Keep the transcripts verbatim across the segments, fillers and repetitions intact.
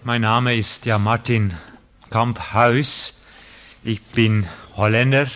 Mein Name ist ja Martin Kamphuis. Ich bin Holländer.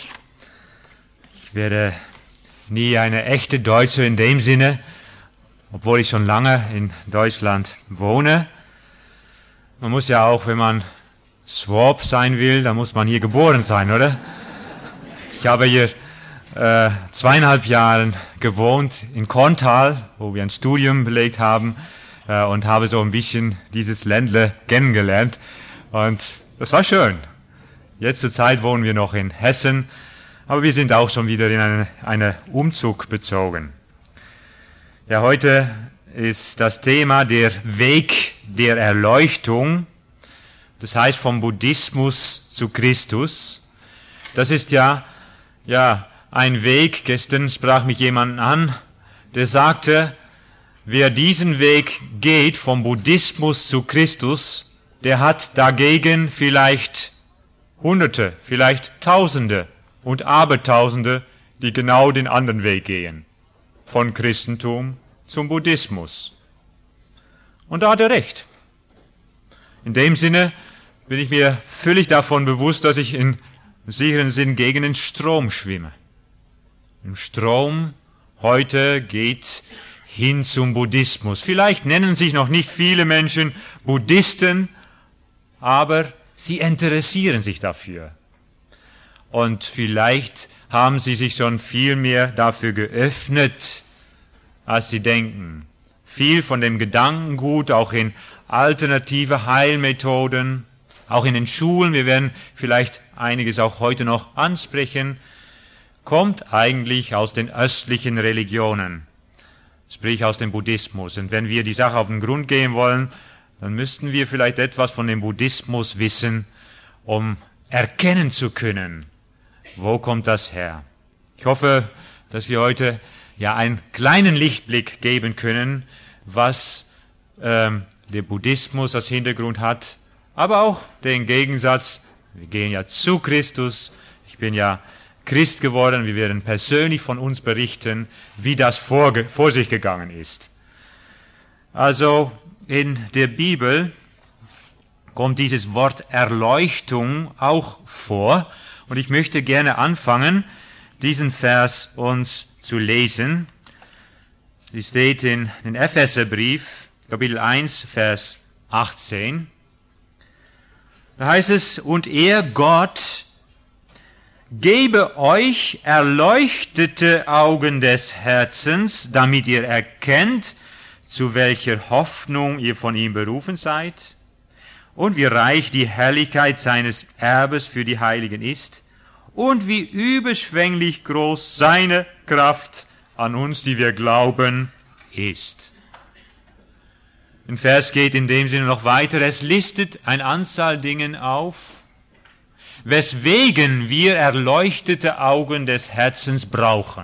Ich werde nie eine echte Deutsche in dem Sinne, obwohl ich schon lange in Deutschland wohne. Man muss ja auch, wenn man Swab sein will, dann muss man hier geboren sein, oder? Ich habe hier äh, zweieinhalb Jahre gewohnt in Korntal, wo wir ein Studium belegt haben, äh, und habe so ein bisschen dieses Ländle kennengelernt. Und das war schön. Jetzt zur Zeit wohnen wir noch in Hessen, aber wir sind auch schon wieder in einen eine Umzug bezogen. Ja, heute ist das Thema der Weg der Erleuchtung, das heißt vom Buddhismus zu Christus. Das ist ja, ja ein Weg. Gestern sprach mich jemand an, der sagte, wer diesen Weg geht vom Buddhismus zu Christus, der hat dagegen vielleicht Hunderte, vielleicht Tausende und Abertausende, die genau den anderen Weg gehen, von Christentum zum Buddhismus. Und da hat er recht. In dem Sinne bin ich mir völlig davon bewusst, dass ich in sicheren Sinn gegen den Strom schwimme. Im Strom heute geht hin zum Buddhismus. Vielleicht nennen sich noch nicht viele Menschen Buddhisten, aber sie interessieren sich dafür. Und vielleicht haben sie sich schon viel mehr dafür geöffnet, als sie denken. Viel von dem Gedankengut, auch in alternative Heilmethoden, auch in den Schulen, wir werden vielleicht einiges auch heute noch ansprechen, kommt eigentlich aus den östlichen Religionen, sprich aus dem Buddhismus. Und wenn wir die Sache auf den Grund gehen wollen, dann müssten wir vielleicht etwas von dem Buddhismus wissen, um erkennen zu können, wo kommt das her. Ich hoffe, dass wir heute ja einen kleinen Lichtblick geben können, was ähm, der Buddhismus als Hintergrund hat, aber auch den Gegensatz, wir gehen ja zu Christus, ich bin ja Christ geworden, wir werden persönlich von uns berichten, wie das vor, vor sich gegangen ist. Also in der Bibel kommt dieses Wort Erleuchtung auch vor und ich möchte gerne anfangen, diesen Vers uns zu lesen. Es steht in den Epheserbrief, Kapitel eins, Vers achtzehn. Da heißt es, und er, Gott, gebe euch erleuchtete Augen des Herzens, damit ihr erkennt, zu welcher Hoffnung ihr von ihm berufen seid, und wie reich die Herrlichkeit seines Erbes für die Heiligen ist, und wie überschwänglich groß seine Kraft an uns, die wir glauben, ist. Ein Vers geht in dem Sinne noch weiter. Es listet eine Anzahl Dingen auf, weswegen wir erleuchtete Augen des Herzens brauchen.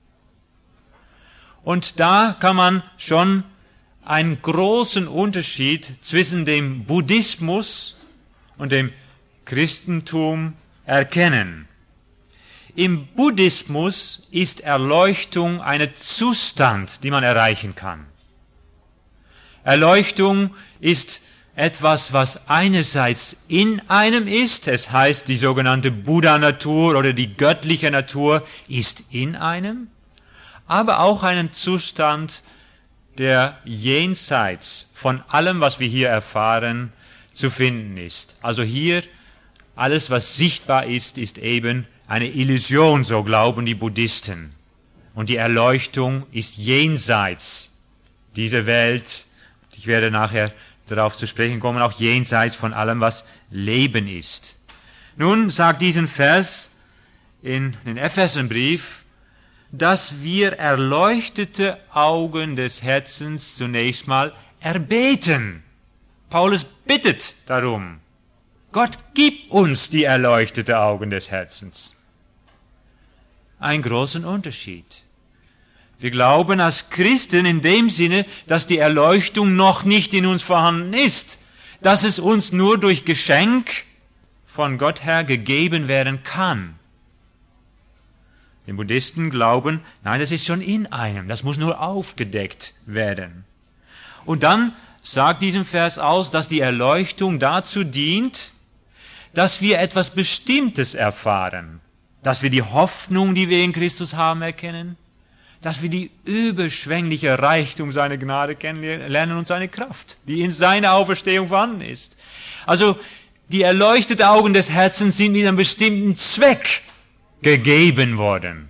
Und da kann man schon einen großen Unterschied zwischen dem Buddhismus und dem Christentum erkennen. Im Buddhismus ist Erleuchtung ein Zustand, die man erreichen kann. Erleuchtung ist etwas, was einerseits in einem ist, es heißt, die sogenannte Buddha-Natur oder die göttliche Natur ist in einem, aber auch einen Zustand, der jenseits von allem, was wir hier erfahren, zu finden ist. Also hier, alles, was sichtbar ist, ist eben eine Illusion, so glauben die Buddhisten. Und die Erleuchtung ist jenseits dieser Welt. Ich werde nachher darauf zu sprechen kommen, auch jenseits von allem, was Leben ist. Nun sagt diesen Vers in den Epheserbrief, dass wir erleuchtete Augen des Herzens zunächst mal erbeten. Paulus bittet darum. Gott, gib uns die erleuchtete Augen des Herzens. Ein großen Unterschied. Wir glauben als Christen in dem Sinne, dass die Erleuchtung noch nicht in uns vorhanden ist, dass es uns nur durch Geschenk von Gott her gegeben werden kann. Die Buddhisten glauben, nein, das ist schon in einem, das muss nur aufgedeckt werden. Und dann sagt diesem Vers aus, dass die Erleuchtung dazu dient, dass wir etwas Bestimmtes erfahren, dass wir die Hoffnung, die wir in Christus haben, erkennen, dass wir die überschwängliche Reichtum seiner Gnade kennenlernen und seine Kraft, die in seiner Auferstehung vorhanden ist. Also die erleuchteten Augen des Herzens sind mit einem bestimmten Zweck gegeben worden.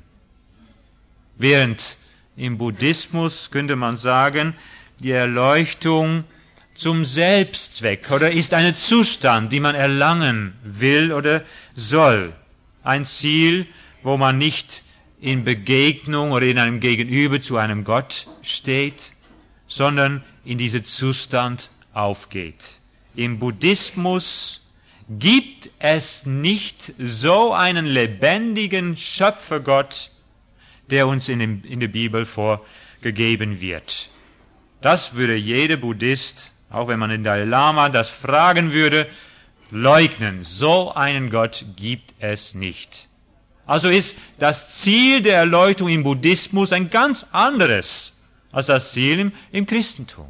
Während im Buddhismus könnte man sagen, die Erleuchtung zum Selbstzweck oder ist ein Zustand, den man erlangen will oder soll. Ein Ziel, wo man nicht in Begegnung oder in einem Gegenüber zu einem Gott steht, sondern in diesen Zustand aufgeht. Im Buddhismus gibt es nicht so einen lebendigen Schöpfergott, der uns in, dem, in der Bibel vorgegeben wird. Das würde jeder Buddhist, auch wenn man in Dalai Lama das fragen würde, leugnen. So einen Gott gibt es nicht. Also ist das Ziel der Erleuchtung im Buddhismus ein ganz anderes als das Ziel im, im Christentum.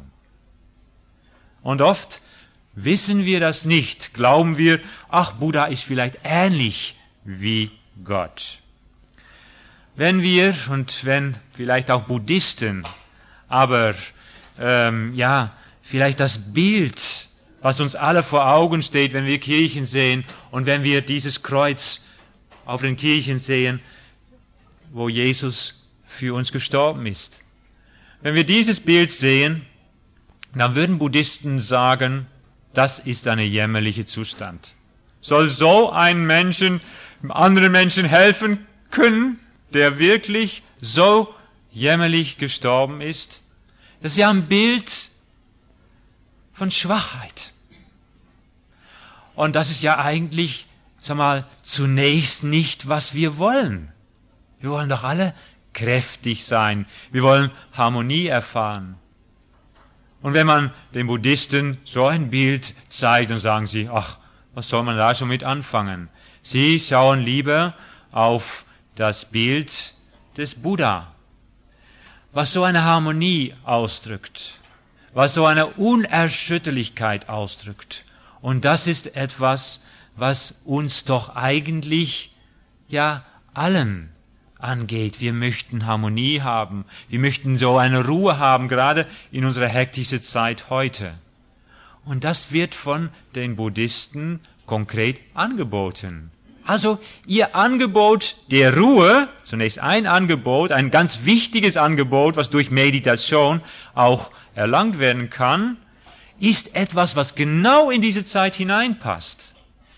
Und oft wissen wir das nicht. Glauben wir, ach, Buddha ist vielleicht ähnlich wie Gott. Wenn wir, und wenn vielleicht auch Buddhisten, aber ähm, ja, vielleicht das Bild, was uns alle vor Augen steht, wenn wir Kirchen sehen und wenn wir dieses Kreuz auf den Kirchen sehen, wo Jesus für uns gestorben ist. Wenn wir dieses Bild sehen, dann würden Buddhisten sagen, das ist ein jämmerlicher Zustand. Soll so ein Menschen anderen Menschen helfen können, der wirklich so jämmerlich gestorben ist? Das ist ja ein Bild von Schwachheit. Und das ist ja eigentlich, sag mal, zunächst nicht, was wir wollen. Wir wollen doch alle kräftig sein. Wir wollen Harmonie erfahren. Und wenn man den Buddhisten so ein Bild zeigt, dann sagen sie, ach, was soll man da schon mit anfangen? Sie schauen lieber auf das Bild des Buddha, was so eine Harmonie ausdrückt, was so eine Unerschütterlichkeit ausdrückt. Und das ist etwas, was uns doch eigentlich, ja, allen angeht. Wir möchten Harmonie haben. Wir möchten so eine Ruhe haben, gerade in unserer hektischen Zeit heute. Und das wird von den Buddhisten konkret angeboten. Also ihr Angebot der Ruhe, zunächst ein Angebot, ein ganz wichtiges Angebot, was durch Meditation auch erlangt werden kann, ist etwas, was genau in diese Zeit hineinpasst.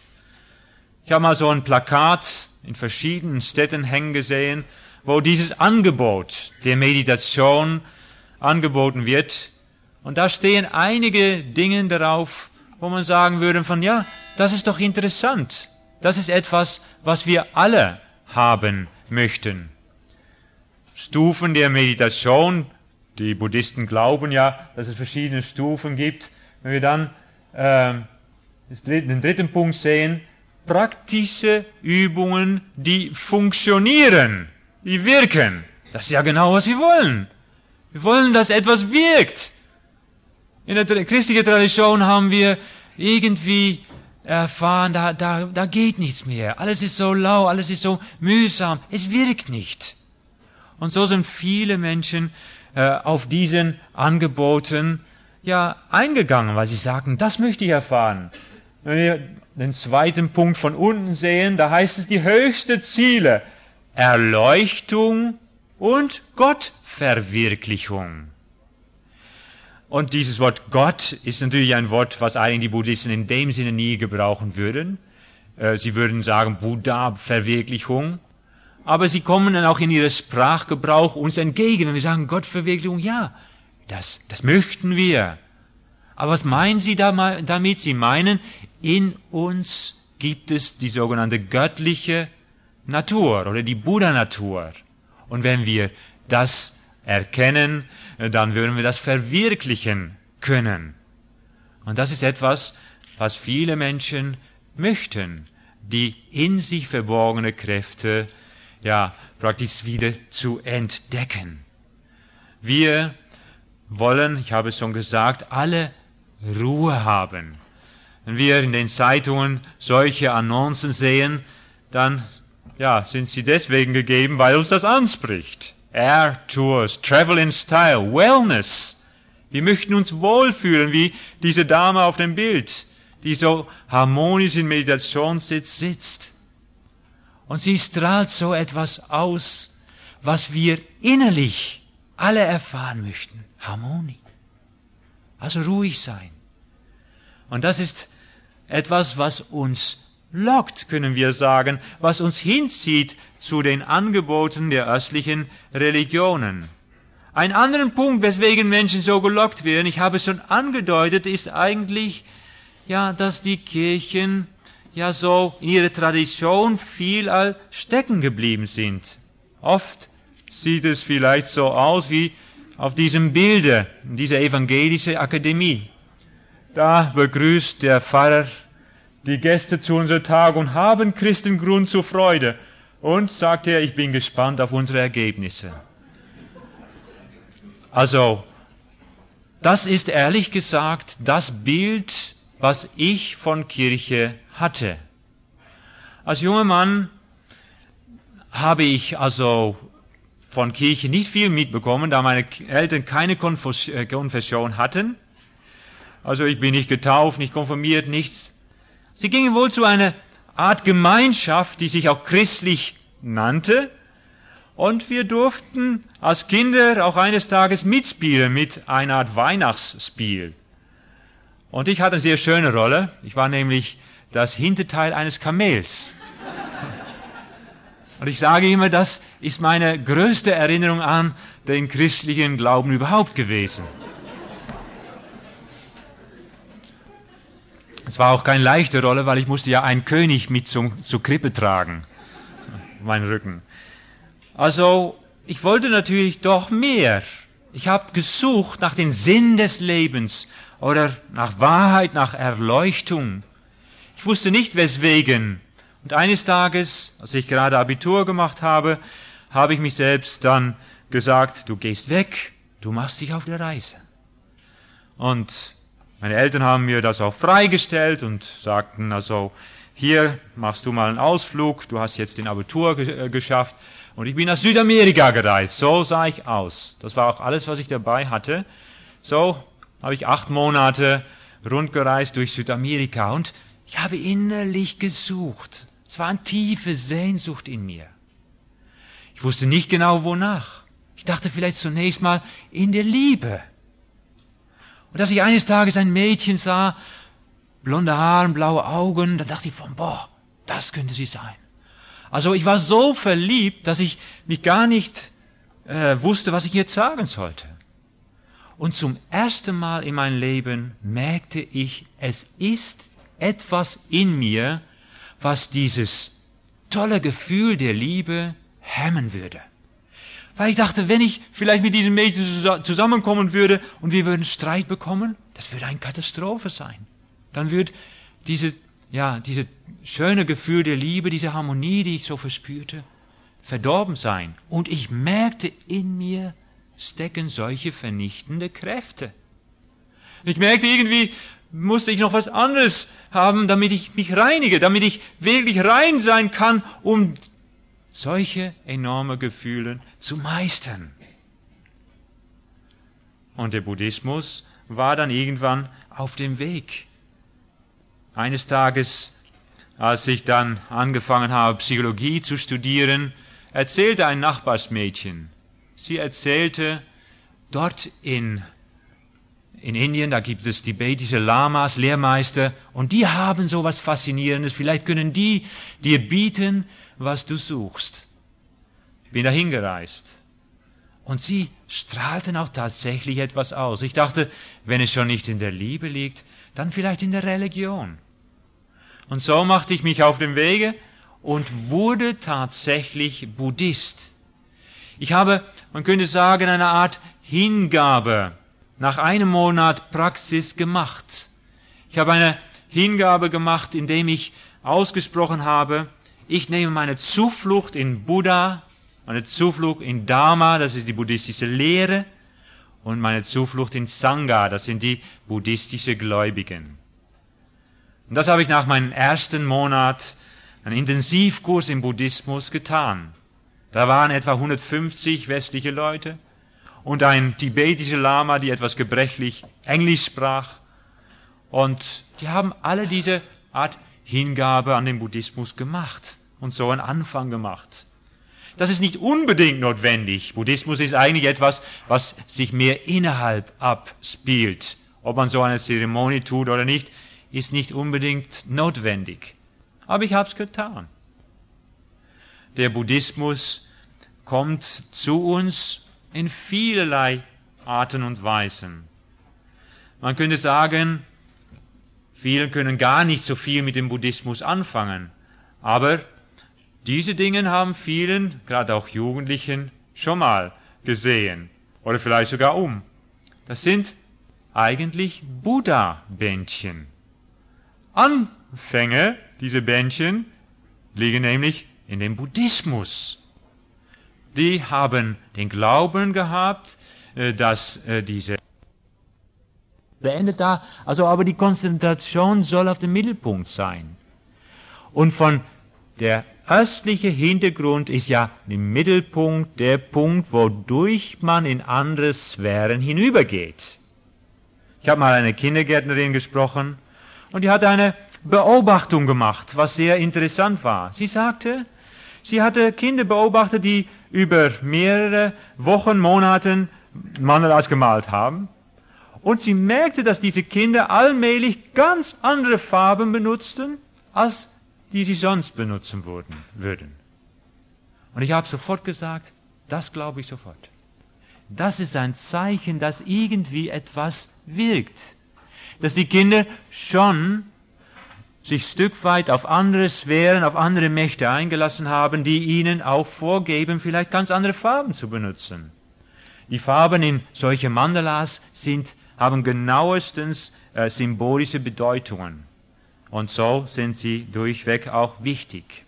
Ich habe mal so ein Plakat in verschiedenen Städten hängen gesehen, wo dieses Angebot der Meditation angeboten wird. Und da stehen einige Dinge darauf, wo man sagen würde von, ja, das ist doch interessant. Das ist etwas, was wir alle haben möchten. Stufen der Meditation. Die Buddhisten glauben ja, dass es verschiedene Stufen gibt. Wenn wir dann äh, den dritten Punkt sehen, praktische Übungen, die funktionieren, die wirken. Das ist ja genau, was wir wollen. Wir wollen, dass etwas wirkt. In der christlichen Tradition haben wir irgendwie erfahren, da, da, da geht nichts mehr. Alles ist so lau, alles ist so mühsam. Es wirkt nicht. Und so sind viele Menschen äh, auf diesen Angeboten ja eingegangen, weil sie sagten, das möchte ich erfahren. Wenn wir den zweiten Punkt von unten sehen, da heißt es die höchsten Ziele, Erleuchtung und Gottverwirklichung. Und dieses Wort Gott ist natürlich ein Wort, was eigentlich die Buddhisten in dem Sinne nie gebrauchen würden. Sie würden sagen Buddha-Verwirklichung. Aber sie kommen dann auch in ihrem Sprachgebrauch uns entgegen, wenn wir sagen Gottverwirklichung, ja, das, das möchten wir. Aber was meinen sie damit? Sie meinen, in uns gibt es die sogenannte göttliche Natur oder die Buddha-Natur. Und wenn wir das erkennen, dann würden wir das verwirklichen können. Und das ist etwas, was viele Menschen möchten, die in sich verborgene Kräfte ja praktisch wieder zu entdecken. Wir wollen, ich habe es schon gesagt, alle Ruhe haben. Wenn wir in den Zeitungen solche Annoncen sehen, dann ja, sind sie deswegen gegeben, weil uns das anspricht. Air Tours, Travel in Style, Wellness. Wir möchten uns wohlfühlen, wie diese Dame auf dem Bild, die so harmonisch in Meditationssitz sitzt. Und sie strahlt so etwas aus, was wir innerlich alle erfahren möchten. Harmonie. Also ruhig sein. Und das ist etwas, was uns lockt, können wir sagen, was uns hinzieht zu den Angeboten der östlichen Religionen. Ein anderer Punkt, weswegen Menschen so gelockt werden, ich habe es schon angedeutet, ist eigentlich, ja, dass die Kirchen ja so in ihrer Tradition viel stecken geblieben sind. Oft sieht es vielleicht so aus wie auf diesem Bilde, in dieser evangelischen Akademie. Da begrüßt der Pfarrer die Gäste zu unserer Tagung und haben Christen Grund zur Freude. Und sagt er, ich bin gespannt auf unsere Ergebnisse. Also, das ist ehrlich gesagt das Bild, was ich von Kirche hatte. Als junger Mann habe ich also von Kirche nicht viel mitbekommen, da meine Eltern keine Konfession hatten. Also ich bin nicht getauft, nicht konfirmiert, nichts. Sie gingen wohl zu einer Art Gemeinschaft, die sich auch christlich nannte. Und wir durften als Kinder auch eines Tages mitspielen mit einer Art Weihnachtsspiel. Und ich hatte eine sehr schöne Rolle. Ich war nämlich das Hinterteil eines Kamels. Und ich sage immer, das ist meine größte Erinnerung an den christlichen Glauben überhaupt gewesen. Es war auch keine leichte Rolle, weil ich musste ja einen König mit zum, zur Krippe tragen. Mein Rücken. Also, ich wollte natürlich doch mehr. Ich habe gesucht nach dem Sinn des Lebens oder nach Wahrheit, nach Erleuchtung. Ich wusste nicht, weswegen. Und eines Tages, als ich gerade Abitur gemacht habe, habe ich mich selbst dann gesagt, du gehst weg, du machst dich auf die Reise. Und meine Eltern haben mir das auch freigestellt und sagten, also hier machst du mal einen Ausflug, du hast jetzt den Abitur ge- geschafft. Und ich bin nach Südamerika gereist, so sah ich aus. Das war auch alles, was ich dabei hatte. So habe ich acht Monate rundgereist durch Südamerika und ich habe innerlich gesucht. Es war eine tiefe Sehnsucht in mir. Ich wusste nicht genau, wonach. Ich dachte vielleicht zunächst mal in der Liebe. Und als ich eines Tages ein Mädchen sah, blonde Haare, blaue Augen, dann dachte ich von, boah, das könnte sie sein. Also ich war so verliebt, dass ich mich gar nicht äh, wusste, was ich jetzt sagen sollte. Und zum ersten Mal in meinem Leben merkte ich, es ist etwas in mir, was dieses tolle Gefühl der Liebe hemmen würde. Weil ich dachte, wenn ich vielleicht mit diesem Mädchen zusammenkommen würde und wir würden Streit bekommen, das würde eine Katastrophe sein. Dann würde diese, ja, diese schöne Gefühl der Liebe, diese Harmonie, die ich so verspürte, verdorben sein. Und ich merkte, in mir stecken solche vernichtende Kräfte. Ich merkte, irgendwie musste ich noch was anderes haben, damit ich mich reinige, damit ich wirklich rein sein kann, um solche enorme Gefühle zu meistern. Und der Buddhismus war dann irgendwann auf dem Weg. Eines Tages, als ich dann angefangen habe, Psychologie zu studieren, erzählte ein Nachbarsmädchen. Sie erzählte, dort in, in Indien, da gibt es tibetische Lamas, Lehrmeister, und die haben so was Faszinierendes. Vielleicht können die dir bieten, was du suchst. Ich bin dahin gereist. Und sie strahlten auch tatsächlich etwas aus. Ich dachte, wenn es schon nicht in der Liebe liegt, dann vielleicht in der Religion. Und so machte ich mich auf den Wege und wurde tatsächlich Buddhist. Ich habe, man könnte sagen, eine Art Hingabe nach einem Monat Praxis gemacht. Ich habe eine Hingabe gemacht, indem ich ausgesprochen habe, ich nehme meine Zuflucht in Buddha, meine Zuflucht in Dharma, das ist die buddhistische Lehre, und meine Zuflucht in Sangha, das sind die buddhistischen Gläubigen. Und das habe ich nach meinem ersten Monat, einen Intensivkurs im Buddhismus, getan. Da waren etwa hundertfünfzig westliche Leute und ein tibetischer Lama, die etwas gebrechlich Englisch sprach. Und die haben alle diese Art Hingabe an den Buddhismus gemacht und so einen Anfang gemacht. Das ist nicht unbedingt notwendig. Buddhismus ist eigentlich etwas, was sich mehr innerhalb abspielt. Ob man so eine Zeremonie tut oder nicht, ist nicht unbedingt notwendig. Aber ich habe es getan. Der Buddhismus kommt zu uns in vielerlei Arten und Weisen. Man könnte sagen, viele können gar nicht so viel mit dem Buddhismus anfangen, aber diese Dinge haben vielen, gerade auch Jugendlichen, schon mal gesehen oder vielleicht sogar um. Das sind eigentlich Buddha-Bändchen. Anfänge dieser Bändchen liegen nämlich in dem Buddhismus. Die haben den Glauben gehabt, dass diese beendet da, also aber die Konzentration soll auf dem Mittelpunkt sein. Und von der östliche Hintergrund ist ja im Mittelpunkt der Punkt, wodurch man in andere Sphären hinübergeht. Ich habe mal eine Kindergärtnerin gesprochen und die hat eine Beobachtung gemacht, was sehr interessant war. Sie sagte, sie hatte Kinder beobachtet, die über mehrere Wochen, Monate Mandalas gemalt haben. Und sie merkte, dass diese Kinder allmählich ganz andere Farben benutzten, als die sie sonst benutzen würden. Und ich habe sofort gesagt, das glaube ich sofort. Das ist ein Zeichen, dass irgendwie etwas wirkt. Dass die Kinder schon sich ein Stück weit auf andere Sphären, auf andere Mächte eingelassen haben, die ihnen auch vorgeben, vielleicht ganz andere Farben zu benutzen. Die Farben in solchen Mandalas sind, haben genauestens äh, symbolische Bedeutungen. Und so sind sie durchweg auch wichtig.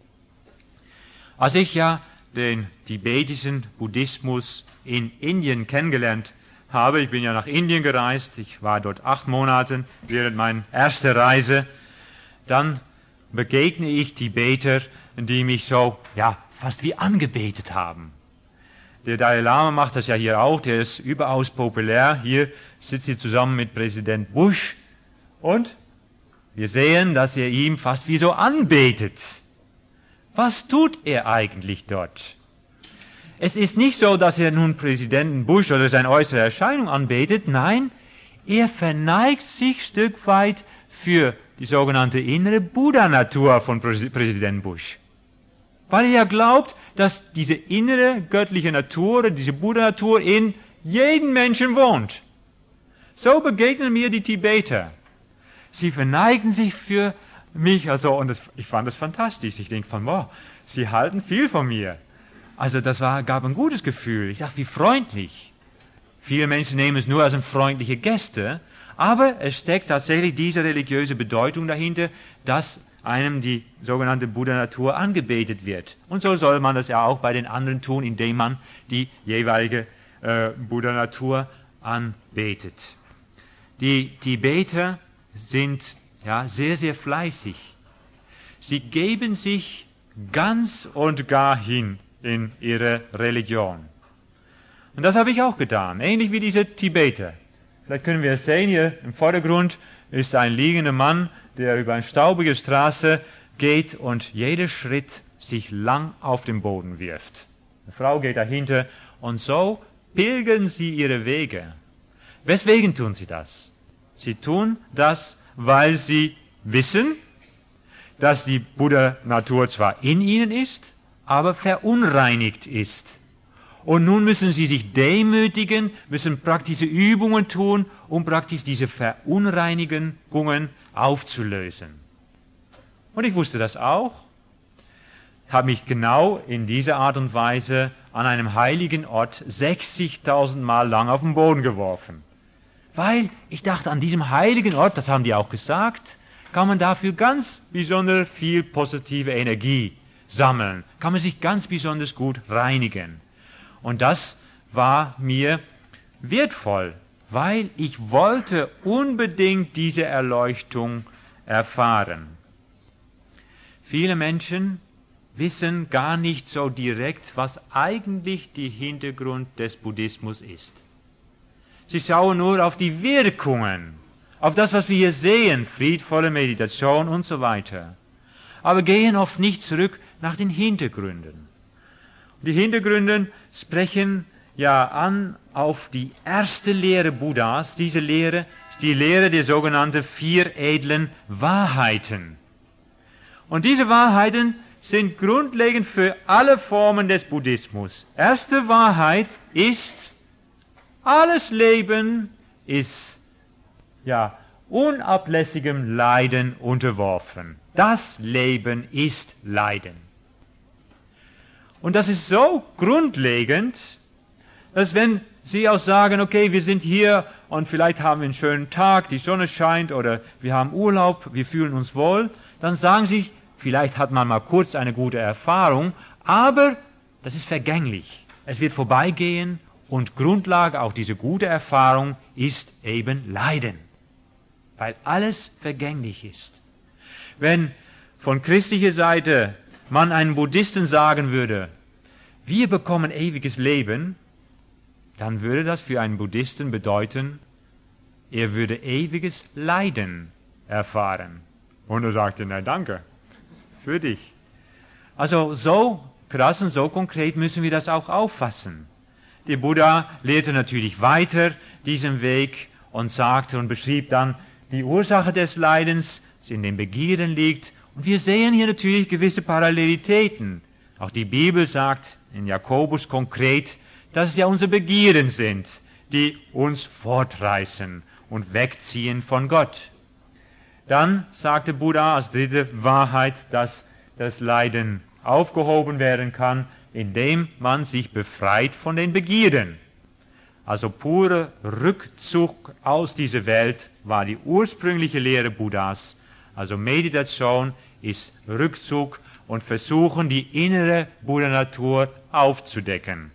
Als ich ja den tibetischen Buddhismus in Indien kennengelernt habe, ich bin ja nach Indien gereist, ich war dort acht Monate während meiner ersten Reise, dann begegne ich Tibeter, die mich so, ja, fast wie angebetet haben. Der Dalai Lama macht das ja hier auch, der ist überaus populär. Hier sitzt er zusammen mit Präsident Bush und wir sehen, dass er ihm fast wie so anbetet. Was tut er eigentlich dort? Es ist nicht so, dass er nun Präsidenten Bush oder seine äußere Erscheinung anbetet. Nein, er verneigt sich ein Stück weit für die sogenannte innere Buddha-Natur von Präsident Bush. Weil er ja glaubt, dass diese innere göttliche Natur, diese Buddha-Natur in jedem Menschen wohnt. So begegnen mir die Tibeter. Sie verneigen sich für mich, also, und das, ich fand das fantastisch. Ich denke von, wow, sie halten viel von mir. Also das war, gab ein gutes Gefühl. Ich dachte, wie freundlich. Viele Menschen nehmen es nur als eine freundliche Geste, aber es steckt tatsächlich diese religiöse Bedeutung dahinter, dass einem die sogenannte Buddha-Natur angebetet wird. Und so soll man das ja auch bei den anderen tun, indem man die jeweilige äh, Buddha-Natur anbetet. Die Tibeter sind ja sehr, sehr fleißig. Sie geben sich ganz und gar hin in ihre Religion. Und das habe ich auch getan, ähnlich wie diese Tibeter. Vielleicht können wir es sehen, hier im Vordergrund ist ein liegender Mann, der über eine staubige Straße geht und jeder Schritt sich lang auf den Boden wirft. Eine Frau geht dahinter und so pilgern sie ihre Wege. Weswegen tun sie das? Sie tun das, weil sie wissen, dass die Buddha-Natur zwar in ihnen ist, aber verunreinigt ist. Und nun müssen sie sich demütigen, müssen praktische Übungen tun, um praktisch diese Verunreinigungen aufzulösen. Und ich wusste das auch, habe mich genau in dieser Art und Weise an einem heiligen Ort sechzigtausend Mal lang auf den Boden geworfen. Weil ich dachte, an diesem heiligen Ort, das haben die auch gesagt, kann man dafür ganz besonders viel positive Energie sammeln, kann man sich ganz besonders gut reinigen. Und das war mir wertvoll, weil ich wollte unbedingt diese Erleuchtung erfahren. Viele Menschen wissen gar nicht so direkt, was eigentlich der Hintergrund des Buddhismus ist. Sie schauen nur auf die Wirkungen, auf das, was wir hier sehen, friedvolle Meditation und so weiter, aber gehen oft nicht zurück nach den Hintergründen. Die Hintergründe sprechen ja an auf die erste Lehre Buddhas. Diese Lehre ist die Lehre der sogenannten vier edlen Wahrheiten. Und diese Wahrheiten sind grundlegend für alle Formen des Buddhismus. Erste Wahrheit ist, alles Leben ist ja unablässigem Leiden unterworfen. Das Leben ist Leiden. Und das ist so grundlegend, dass wenn Sie auch sagen, okay, wir sind hier und vielleicht haben wir einen schönen Tag, die Sonne scheint oder wir haben Urlaub, wir fühlen uns wohl, dann sagen Sie, vielleicht hat man mal kurz eine gute Erfahrung, aber das ist vergänglich. Es wird vorbeigehen und Grundlage auch dieser guten Erfahrung ist eben Leiden, weil alles vergänglich ist. Wenn von christlicher Seite man einem Buddhisten sagen würde, wir bekommen ewiges Leben, dann würde das für einen Buddhisten bedeuten, er würde ewiges Leiden erfahren. Und er sagte, na danke, für dich. Also so krass und so konkret müssen wir das auch auffassen. Der Buddha lehrte natürlich weiter diesen Weg und sagte und beschrieb dann, die Ursache des Leidens, das in den Begierden liegt. Und wir sehen hier natürlich gewisse Parallelitäten. Auch die Bibel sagt in Jakobus konkret, dass es ja unsere Begierden sind, die uns fortreißen und wegziehen von Gott. Dann sagte Buddha als dritte Wahrheit, dass das Leiden aufgehoben werden kann, indem man sich befreit von den Begierden. Also purer Rückzug aus dieser Welt war die ursprüngliche Lehre Buddhas. Also Meditation ist Rückzug und Versuchen, die innere Buddha-Natur aufzudecken.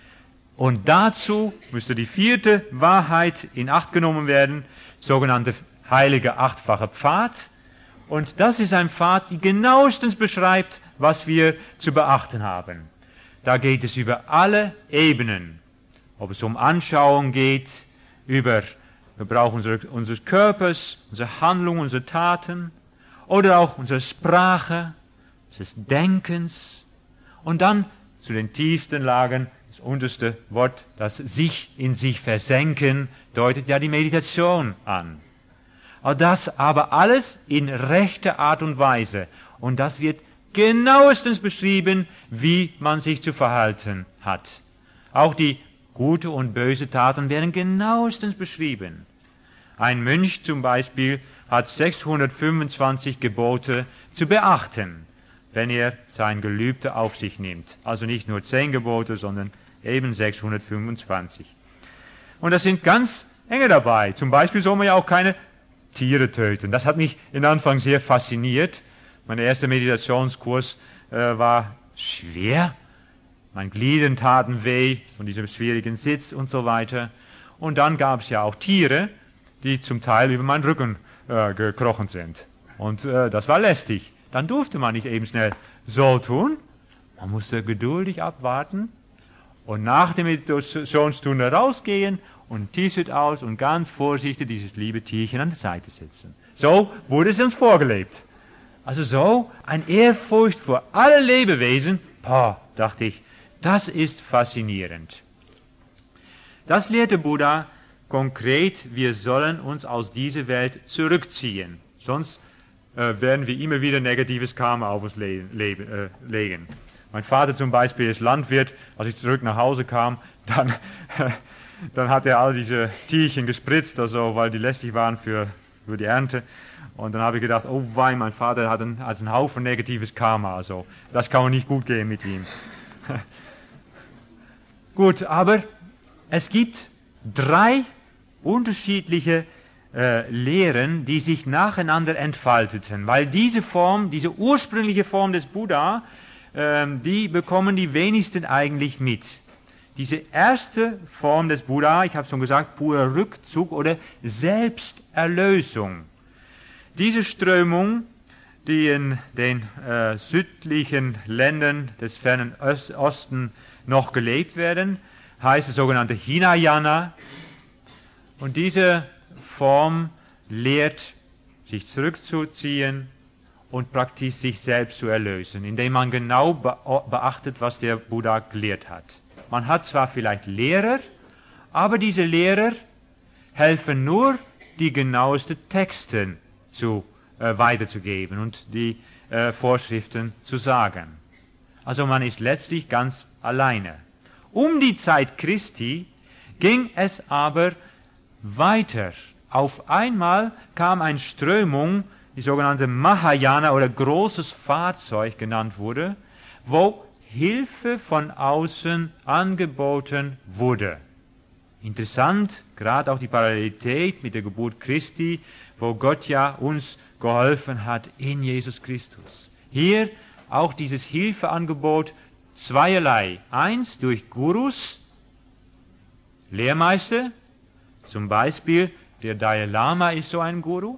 Und dazu müsste die vierte Wahrheit in Acht genommen werden, sogenannte heilige achtfache Pfad. Und das ist ein Pfad, der genauestens beschreibt, was wir zu beachten haben. Da geht es über alle Ebenen, ob es um Anschauung geht, über Gebrauch unseres, unseres Körpers, unsere Handlungen, unsere Taten, oder auch unsere Sprache, des Denkens, und dann zu den tiefsten Lagen, das unterste Wort, das sich in sich versenken, deutet ja die Meditation an. Und das aber alles in rechter Art und Weise. Und das wird genauestens beschrieben, wie man sich zu verhalten hat. Auch die gute und böse Taten werden genauestens beschrieben. Ein Mönch zum Beispiel hat sechshundertfünfundzwanzig Gebote zu beachten, wenn er sein Gelübde auf sich nimmt. Also nicht nur zehn Gebote, sondern eben sechshundertfünfundzwanzig. Und das sind ganz enge dabei. Zum Beispiel soll man ja auch keine Tiere töten. Das hat mich in Anfang sehr fasziniert. Mein erster Meditationskurs äh, war schwer. Meine Glieder taten weh von diesem schwierigen Sitz und so weiter. Und dann gab es ja auch Tiere, die zum Teil über meinen Rücken äh, gekrochen sind. Und äh, das war lästig. Dann durfte man nicht eben schnell so tun. Man musste geduldig abwarten und nach der Meditationsstunde rausgehen und T-Shirt aus und ganz vorsichtig dieses liebe Tierchen an der Seite setzen. So wurde es uns vorgelebt. Also so ein Ehrfurcht vor alle Lebewesen, boah, dachte ich, das ist faszinierend. Das lehrte Buddha konkret, wir sollen uns aus dieser Welt zurückziehen. Sonst äh, werden wir immer wieder negatives Karma auf uns le le äh, legen. Mein Vater zum Beispiel ist Landwirt. Als ich zurück nach Hause kam, dann, dann hat er all diese Tierchen gespritzt, also, weil die lästig waren für, für die Ernte. Und dann habe ich gedacht, oh wei, mein Vater hat einen, hat einen Haufen negatives Karma. Also, das kann auch nicht gut gehen mit ihm. Gut, aber es gibt drei unterschiedliche äh, Lehren, die sich nacheinander entfalteten, weil diese Form, diese ursprüngliche Form des Buddha, äh, die bekommen die wenigsten eigentlich mit. diese erste Form des Buddha, ich habe schon gesagt, purer Rückzug oder Selbsterlösung. Diese Strömung, die in den äh, südlichen Ländern des fernen Ost- Osten noch gelebt werden, heißt das sogenannte Hinayana. Und diese Form lehrt, sich zurückzuziehen und praktisch sich selbst zu erlösen, indem man genau beachtet, was der Buddha gelehrt hat. Man hat zwar vielleicht Lehrer, aber diese Lehrer helfen nur, die genauesten Texte zu, äh, weiterzugeben und die äh, Vorschriften zu sagen. Also man ist letztlich ganz alleine. Um die Zeit Christi ging es aber weiter. Auf einmal kam eine Strömung, die sogenannte Mahayana oder großes Fahrzeug genannt wurde, wo Hilfe von außen angeboten wurde. Interessant, gerade auch die Parallelität mit der Geburt Christi, wo Gott ja uns geholfen hat in Jesus Christus. Hier auch dieses Hilfeangebot zweierlei. Eins durch Gurus, Lehrmeister, zum Beispiel der Dalai Lama ist so ein Guru.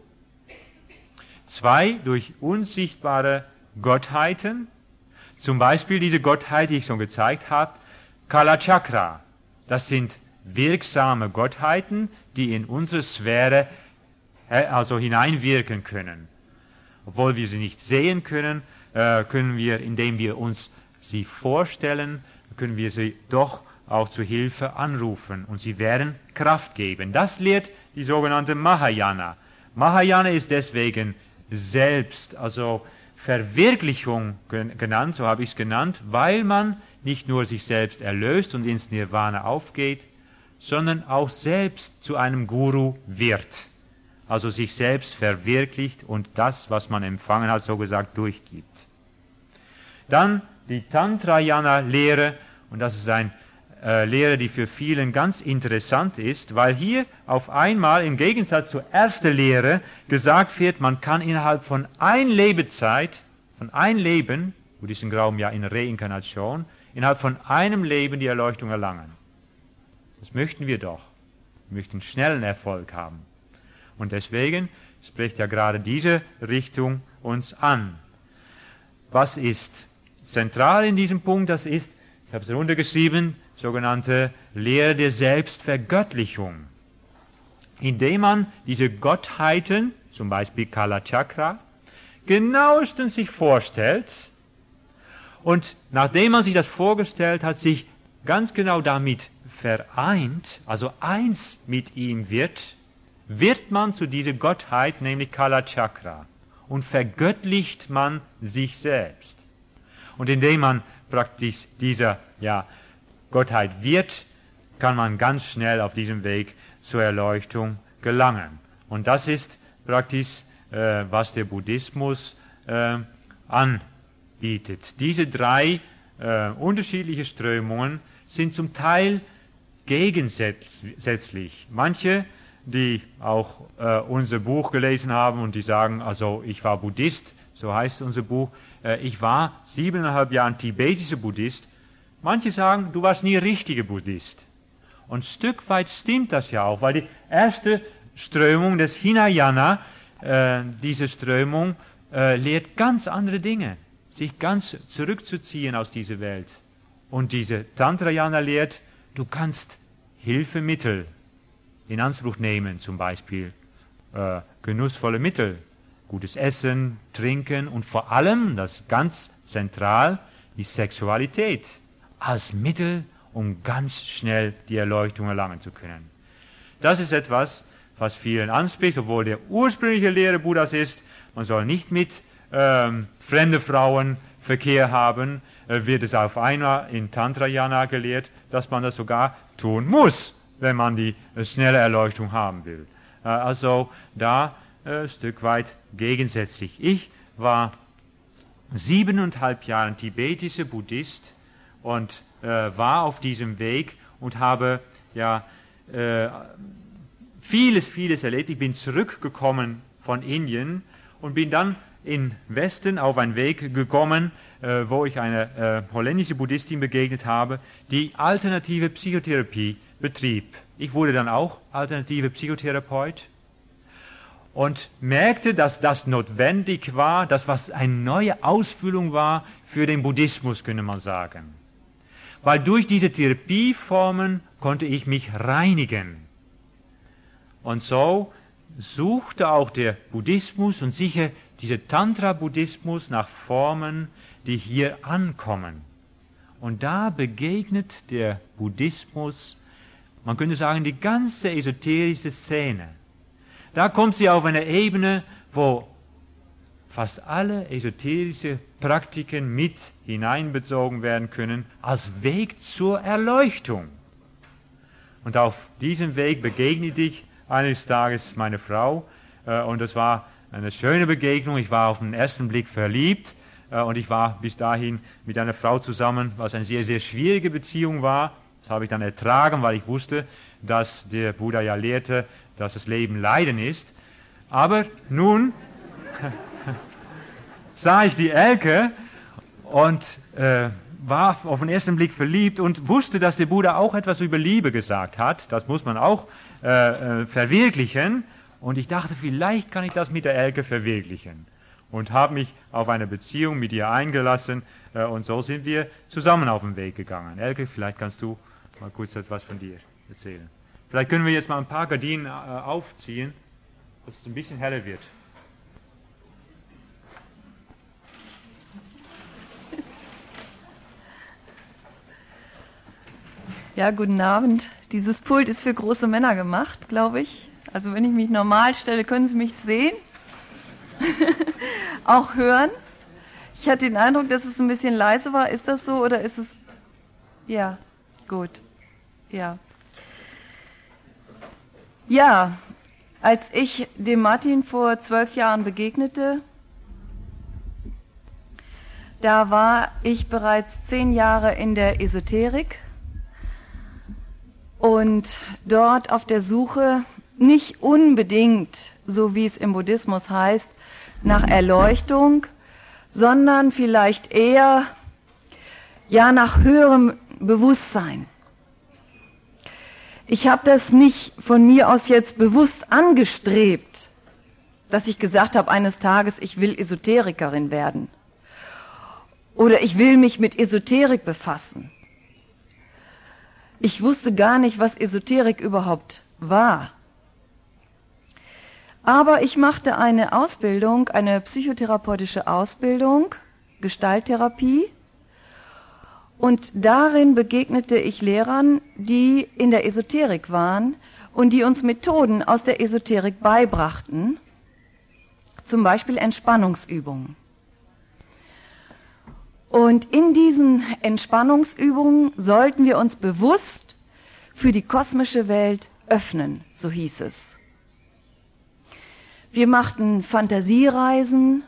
Zwei durch unsichtbare Gottheiten, zum Beispiel diese Gottheit, die ich schon gezeigt habe, Kalachakra. Das sind wirksame Gottheiten, die in unsere Sphäre also hineinwirken können. Obwohl wir sie nicht sehen können, können wir, indem wir uns sie vorstellen, können wir sie doch auch zur Hilfe anrufen und sie werden Kraft geben. Das lehrt die sogenannte Mahayana. Mahayana ist deswegen selbst, also Verwirklichung genannt, so habe ich es genannt, weil man nicht nur sich selbst erlöst und ins Nirvana aufgeht, sondern auch selbst zu einem Guru wird. Also sich selbst verwirklicht und das, was man empfangen hat, so gesagt, durchgibt. Dann die Tantrayana-Lehre, und das ist eine äh, Lehre, die für vielen ganz interessant ist, weil hier auf einmal im Gegensatz zur ersten Lehre gesagt wird, man kann innerhalb von ein Lebezeit, von ein Leben, Buddhisten glauben ja in Reinkarnation, innerhalb von einem Leben die Erleuchtung erlangen. Das möchten wir doch. Wir möchten schnellen Erfolg haben. Und deswegen spricht ja gerade diese Richtung uns an. Was ist zentral in diesem Punkt? Das ist, ich habe es runtergeschrieben, sogenannte Lehre der Selbstvergöttlichung. Indem man diese Gottheiten, zum Beispiel Kalachakra, genauestens sich vorstellt und nachdem man sich das vorgestellt hat, sich ganz genau damit vereint, also eins mit ihm wird, wird man zu dieser Gottheit, nämlich Kalachakra, und vergöttlicht man sich selbst. Und indem man praktisch dieser ja, Gottheit wird, kann man ganz schnell auf diesem Weg zur Erleuchtung gelangen. Und das ist praktisch, äh, was der Buddhismus äh, anbietet. Diese drei äh, unterschiedliche Strömungen sind zum Teil gegensätzlich. Manche, die auch äh, unser Buch gelesen haben und die sagen, also ich war Buddhist, so heißt unser Buch, äh, ich war siebeneinhalb Jahre tibetischer Buddhist. Manche sagen, du warst nie richtiger Buddhist. Und ein Stück weit stimmt das ja auch, weil die erste Strömung des Hinayana, äh, diese Strömung, äh, lehrt ganz andere Dinge, sich ganz zurückzuziehen aus dieser Welt. Und diese Tantrayana lehrt, du kannst Hilfemittel in Anspruch nehmen, zum Beispiel äh, genussvolle Mittel, gutes Essen, Trinken und vor allem, das ist ganz zentral, die Sexualität als Mittel, um ganz schnell die Erleuchtung erlangen zu können. Das ist etwas, was vielen anspricht, obwohl der ursprüngliche Lehre Buddhas ist, man soll nicht mit ähm, fremden Frauen Verkehr haben, äh, wird es auf einmal in Tantrayana gelehrt, dass man das sogar tun muss, wenn man die äh, schnelle Erleuchtung haben will. Äh, also da äh, ein Stück weit gegensätzlich. Ich war siebeneinhalb Jahre tibetischer Buddhist und äh, war auf diesem Weg und habe ja äh, vieles, vieles erlebt. Ich bin zurückgekommen von Indien und bin dann im Westen auf einen Weg gekommen, äh, wo ich eine äh, holländische Buddhistin begegnet habe, die alternative Psychotherapie betrieb. Ich wurde dann auch alternative Psychotherapeut und merkte, dass das notwendig war, dass was eine neue Ausfüllung war für den Buddhismus, könnte man sagen. Weil durch diese Therapieformen konnte ich mich reinigen. Und so suchte auch der Buddhismus und sicher dieser Tantra-Buddhismus nach Formen, die hier ankommen. Und da begegnet der Buddhismus, man könnte sagen, die ganze esoterische Szene. Da kommt sie auf eine Ebene, wo fast alle esoterische Praktiken mit hineinbezogen werden können, als Weg zur Erleuchtung. Und auf diesem Weg begegnete ich eines Tages meine Frau, äh, und das war eine schöne Begegnung. Ich war auf den ersten Blick verliebt, äh, und ich war bis dahin mit einer Frau zusammen, was eine sehr, sehr schwierige Beziehung war. Das habe ich dann ertragen, weil ich wusste, dass der Buddha ja lehrte, dass das Leben Leiden ist. Aber nun sah ich die Elke und äh, war auf den ersten Blick verliebt und wusste, dass der Buddha auch etwas über Liebe gesagt hat. Das muss man auch äh, äh, verwirklichen. Und ich dachte, vielleicht kann ich das mit der Elke verwirklichen. Und habe mich auf eine Beziehung mit ihr eingelassen. Äh, und so sind wir zusammen auf den Weg gegangen. Elke, vielleicht kannst du mal kurz etwas von dir erzählen. Vielleicht können wir jetzt mal ein paar Gardinen äh, aufziehen, dass es ein bisschen heller wird. Ja, guten Abend. Dieses Pult ist für große Männer gemacht, glaube ich. Also wenn ich mich normal stelle, können Sie mich sehen, auch hören. Ich hatte den Eindruck, dass es ein bisschen leise war. Ist das so oder ist es... Ja, gut. Ja. Ja, als ich dem Martin vor zwölf Jahren begegnete, da war ich bereits zehn Jahre in der Esoterik und dort auf der Suche nicht unbedingt, so wie es im Buddhismus heißt, nach Erleuchtung, sondern vielleicht eher ja nach höherem Bewusstsein. Ich habe das nicht von mir aus jetzt bewusst angestrebt, dass ich gesagt habe eines Tages, ich will Esoterikerin werden oder ich will mich mit Esoterik befassen. Ich wusste gar nicht, was Esoterik überhaupt war. Aber ich machte eine Ausbildung, eine psychotherapeutische Ausbildung, Gestalttherapie. Und darin begegnete ich Lehrern, die in der Esoterik waren und die uns Methoden aus der Esoterik beibrachten, zum Beispiel Entspannungsübungen. Und in diesen Entspannungsübungen sollten wir uns bewusst für die kosmische Welt öffnen, so hieß es. Wir machten Fantasiereisen,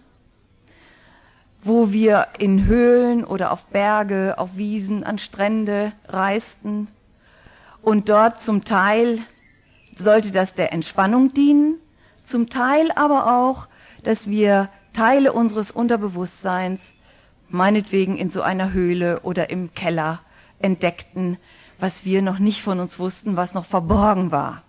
wo wir in Höhlen oder auf Berge, auf Wiesen, an Strände reisten. Und dort zum Teil sollte das der Entspannung dienen, zum Teil aber auch, dass wir Teile unseres Unterbewusstseins, meinetwegen in so einer Höhle oder im Keller, entdeckten, was wir noch nicht von uns wussten, was noch verborgen war.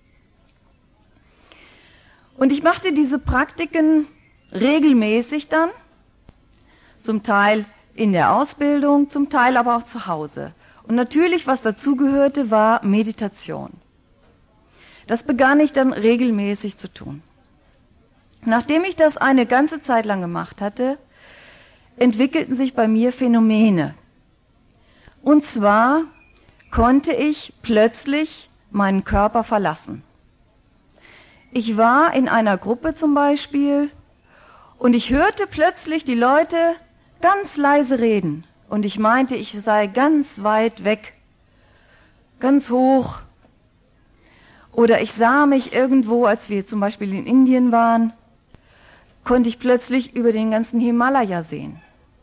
Und ich machte diese Praktiken regelmäßig dann, zum Teil in der Ausbildung, zum Teil aber auch zu Hause. Und natürlich, was dazugehörte, war Meditation. Das begann ich dann regelmäßig zu tun. Nachdem ich das eine ganze Zeit lang gemacht hatte, entwickelten sich bei mir Phänomene. Und zwar konnte ich plötzlich meinen Körper verlassen. Ich war in einer Gruppe zum Beispiel und ich hörte plötzlich die Leute ganz leise reden. Und ich meinte, ich sei ganz weit weg, ganz hoch. Oder ich sah mich irgendwo, als wir zum Beispiel in Indien waren, konnte ich plötzlich über den ganzen Himalaya sehen.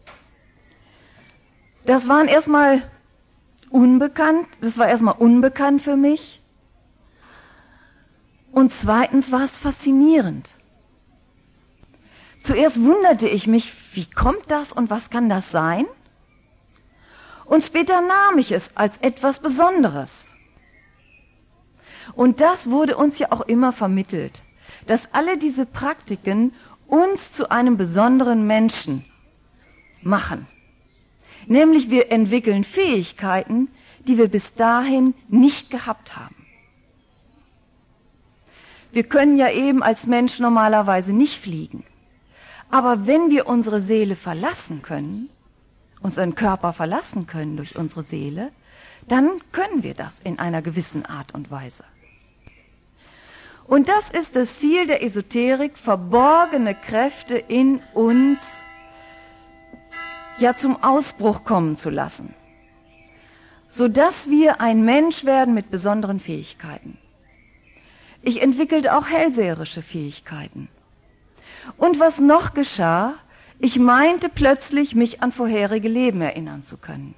Das waren erstmal unbekannt, das war erstmal unbekannt für mich. Und zweitens war es faszinierend. Zuerst wunderte ich mich, wie kommt das und was kann das sein? Und später nahm ich es als etwas Besonderes. Und das wurde uns ja auch immer vermittelt, dass alle diese Praktiken uns zu einem besonderen Menschen machen. Nämlich wir entwickeln Fähigkeiten, die wir bis dahin nicht gehabt haben. Wir können ja eben als Mensch normalerweise nicht fliegen. Aber wenn wir unsere Seele verlassen können, unseren Körper verlassen können durch unsere Seele, dann können wir das in einer gewissen Art und Weise. Und das ist das Ziel der Esoterik, verborgene Kräfte in uns ja zum Ausbruch kommen zu lassen, sodass wir ein Mensch werden mit besonderen Fähigkeiten. Ich entwickelte auch hellseherische Fähigkeiten. Und was noch geschah, ich meinte plötzlich, mich an vorherige Leben erinnern zu können.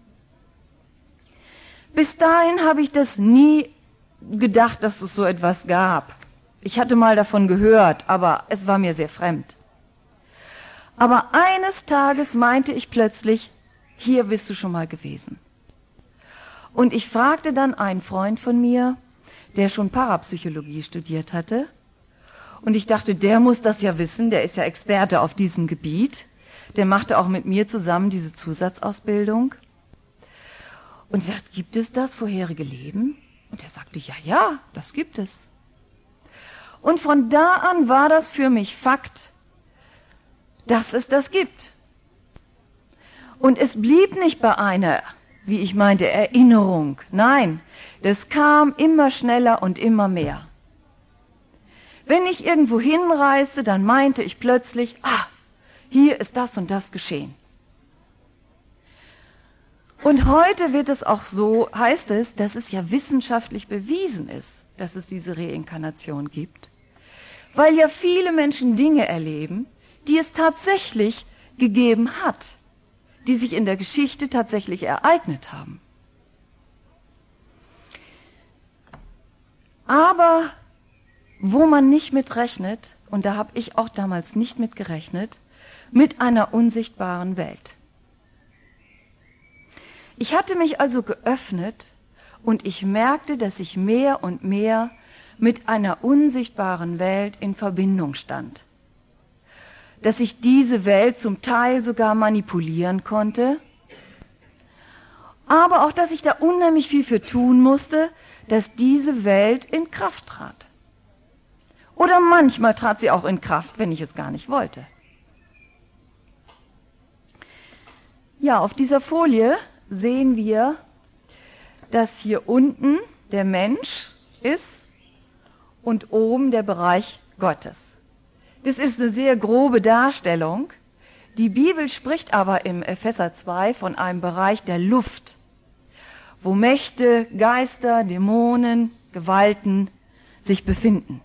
Bis dahin habe ich das nie gedacht, dass es so etwas gab. Ich hatte mal davon gehört, aber es war mir sehr fremd. Aber eines Tages meinte ich plötzlich, hier bist du schon mal gewesen. Und ich fragte dann einen Freund von mir, der schon Parapsychologie studiert hatte, und ich dachte, der muss das ja wissen, der ist ja Experte auf diesem Gebiet, der machte auch mit mir zusammen diese Zusatzausbildung. Und ich sagte, gibt es das vorherige Leben? Und er sagte, ja, ja, das gibt es. Und von da an war das für mich Fakt, dass es das gibt. Und es blieb nicht bei einer, wie ich meinte, Erinnerung. Nein, das kam immer schneller und immer mehr. Wenn ich irgendwo hinreiste, dann meinte ich plötzlich, ah, hier ist das und das geschehen. Und heute wird es auch so, heißt es, dass es ja wissenschaftlich bewiesen ist, dass es diese Reinkarnation gibt, weil ja viele Menschen Dinge erleben, die es tatsächlich gegeben hat, die sich in der Geschichte tatsächlich ereignet haben. Aber wo man nicht mit rechnet, und da habe ich auch damals nicht mit gerechnet, mit einer unsichtbaren Welt. Ich hatte mich also geöffnet und ich merkte, dass ich mehr und mehr mit einer unsichtbaren Welt in Verbindung stand. Dass ich diese Welt zum Teil sogar manipulieren konnte, aber auch, dass ich da unheimlich viel für tun musste, dass diese Welt in Kraft trat. Oder manchmal trat sie auch in Kraft, wenn ich es gar nicht wollte. Ja, auf dieser Folie sehen wir, dass hier unten der Mensch ist und oben der Bereich Gottes. Das ist eine sehr grobe Darstellung. Die Bibel spricht aber im Epheser zwei von einem Bereich der Luft, wo Mächte, Geister, Dämonen, Gewalten sich befinden.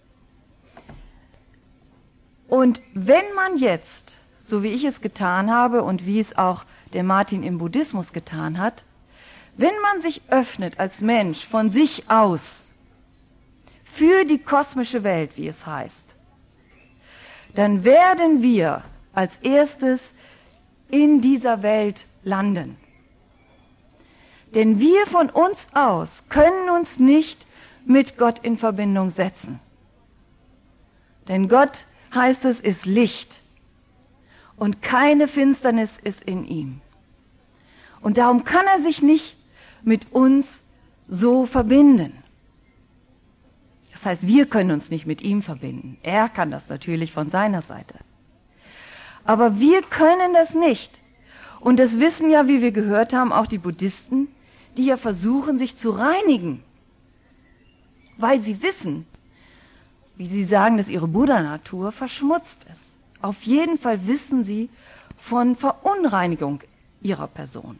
Und wenn man jetzt, so wie ich es getan habe und wie es auch der Martin im Buddhismus getan hat, wenn man sich öffnet als Mensch von sich aus für die kosmische Welt, wie es heißt, dann werden wir als erstes in dieser Welt landen. Denn wir von uns aus können uns nicht mit Gott in Verbindung setzen. Denn Gott, heißt es, ist Licht und keine Finsternis ist in ihm. Und darum kann er sich nicht mit uns so verbinden. Das heißt, wir können uns nicht mit ihm verbinden. Er kann das natürlich von seiner Seite. Aber wir können das nicht. Und das wissen ja, wie wir gehört haben, auch die Buddhisten, die ja versuchen, sich zu reinigen. Weil sie wissen, wie sie sagen, dass ihre Buddha-Natur verschmutzt ist. Auf jeden Fall wissen sie von Verunreinigung ihrer Person.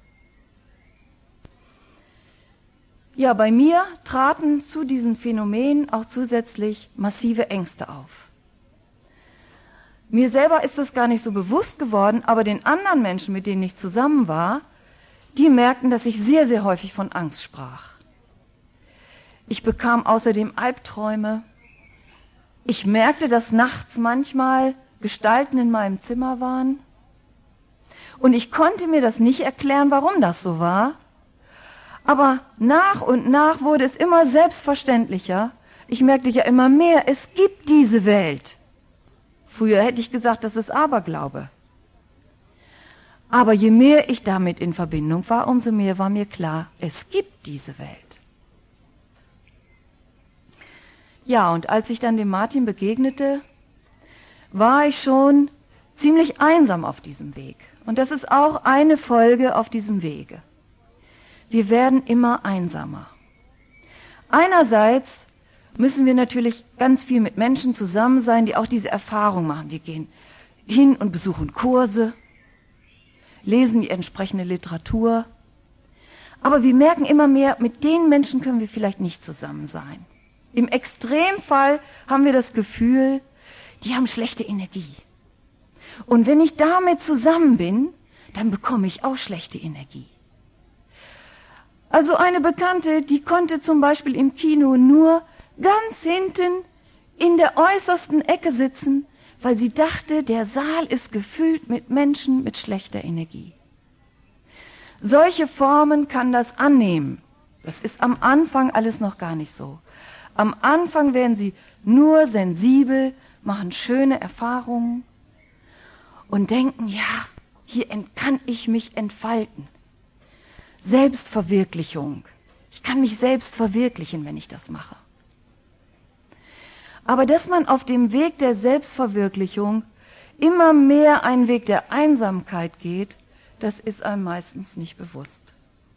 Ja, bei mir traten zu diesen Phänomenen auch zusätzlich massive Ängste auf. Mir selber ist das gar nicht so bewusst geworden, aber den anderen Menschen, mit denen ich zusammen war, die merkten, dass ich sehr, sehr häufig von Angst sprach. Ich bekam außerdem Albträume. Ich merkte, dass nachts manchmal Gestalten in meinem Zimmer waren. Und ich konnte mir das nicht erklären, warum das so war. Aber nach und nach wurde es immer selbstverständlicher. Ich merkte ja immer mehr, es gibt diese Welt. Früher hätte ich gesagt, das ist Aberglaube. Aber je mehr ich damit in Verbindung war, umso mehr war mir klar, es gibt diese Welt. Ja, und als ich dann dem Martin begegnete, war ich schon ziemlich einsam auf diesem Weg. Und das ist auch eine Folge auf diesem Wege. Wir werden immer einsamer. Einerseits müssen wir natürlich ganz viel mit Menschen zusammen sein, die auch diese Erfahrung machen. Wir gehen hin und besuchen Kurse, lesen die entsprechende Literatur. Aber wir merken immer mehr, mit den Menschen können wir vielleicht nicht zusammen sein. Im Extremfall haben wir das Gefühl, die haben schlechte Energie. Und wenn ich damit zusammen bin, dann bekomme ich auch schlechte Energie. Also eine Bekannte, die konnte zum Beispiel im Kino nur ganz hinten in der äußersten Ecke sitzen, weil sie dachte, der Saal ist gefüllt mit Menschen mit schlechter Energie. Solche Formen kann das annehmen. Das ist am Anfang alles noch gar nicht so. Am Anfang werden sie nur sensibel, machen schöne Erfahrungen und denken, ja, hier kann ich mich entfalten. Selbstverwirklichung. Ich kann mich selbst verwirklichen, wenn ich das mache. Aber dass man auf dem Weg der Selbstverwirklichung immer mehr einen Weg der Einsamkeit geht, das ist einem meistens nicht bewusst.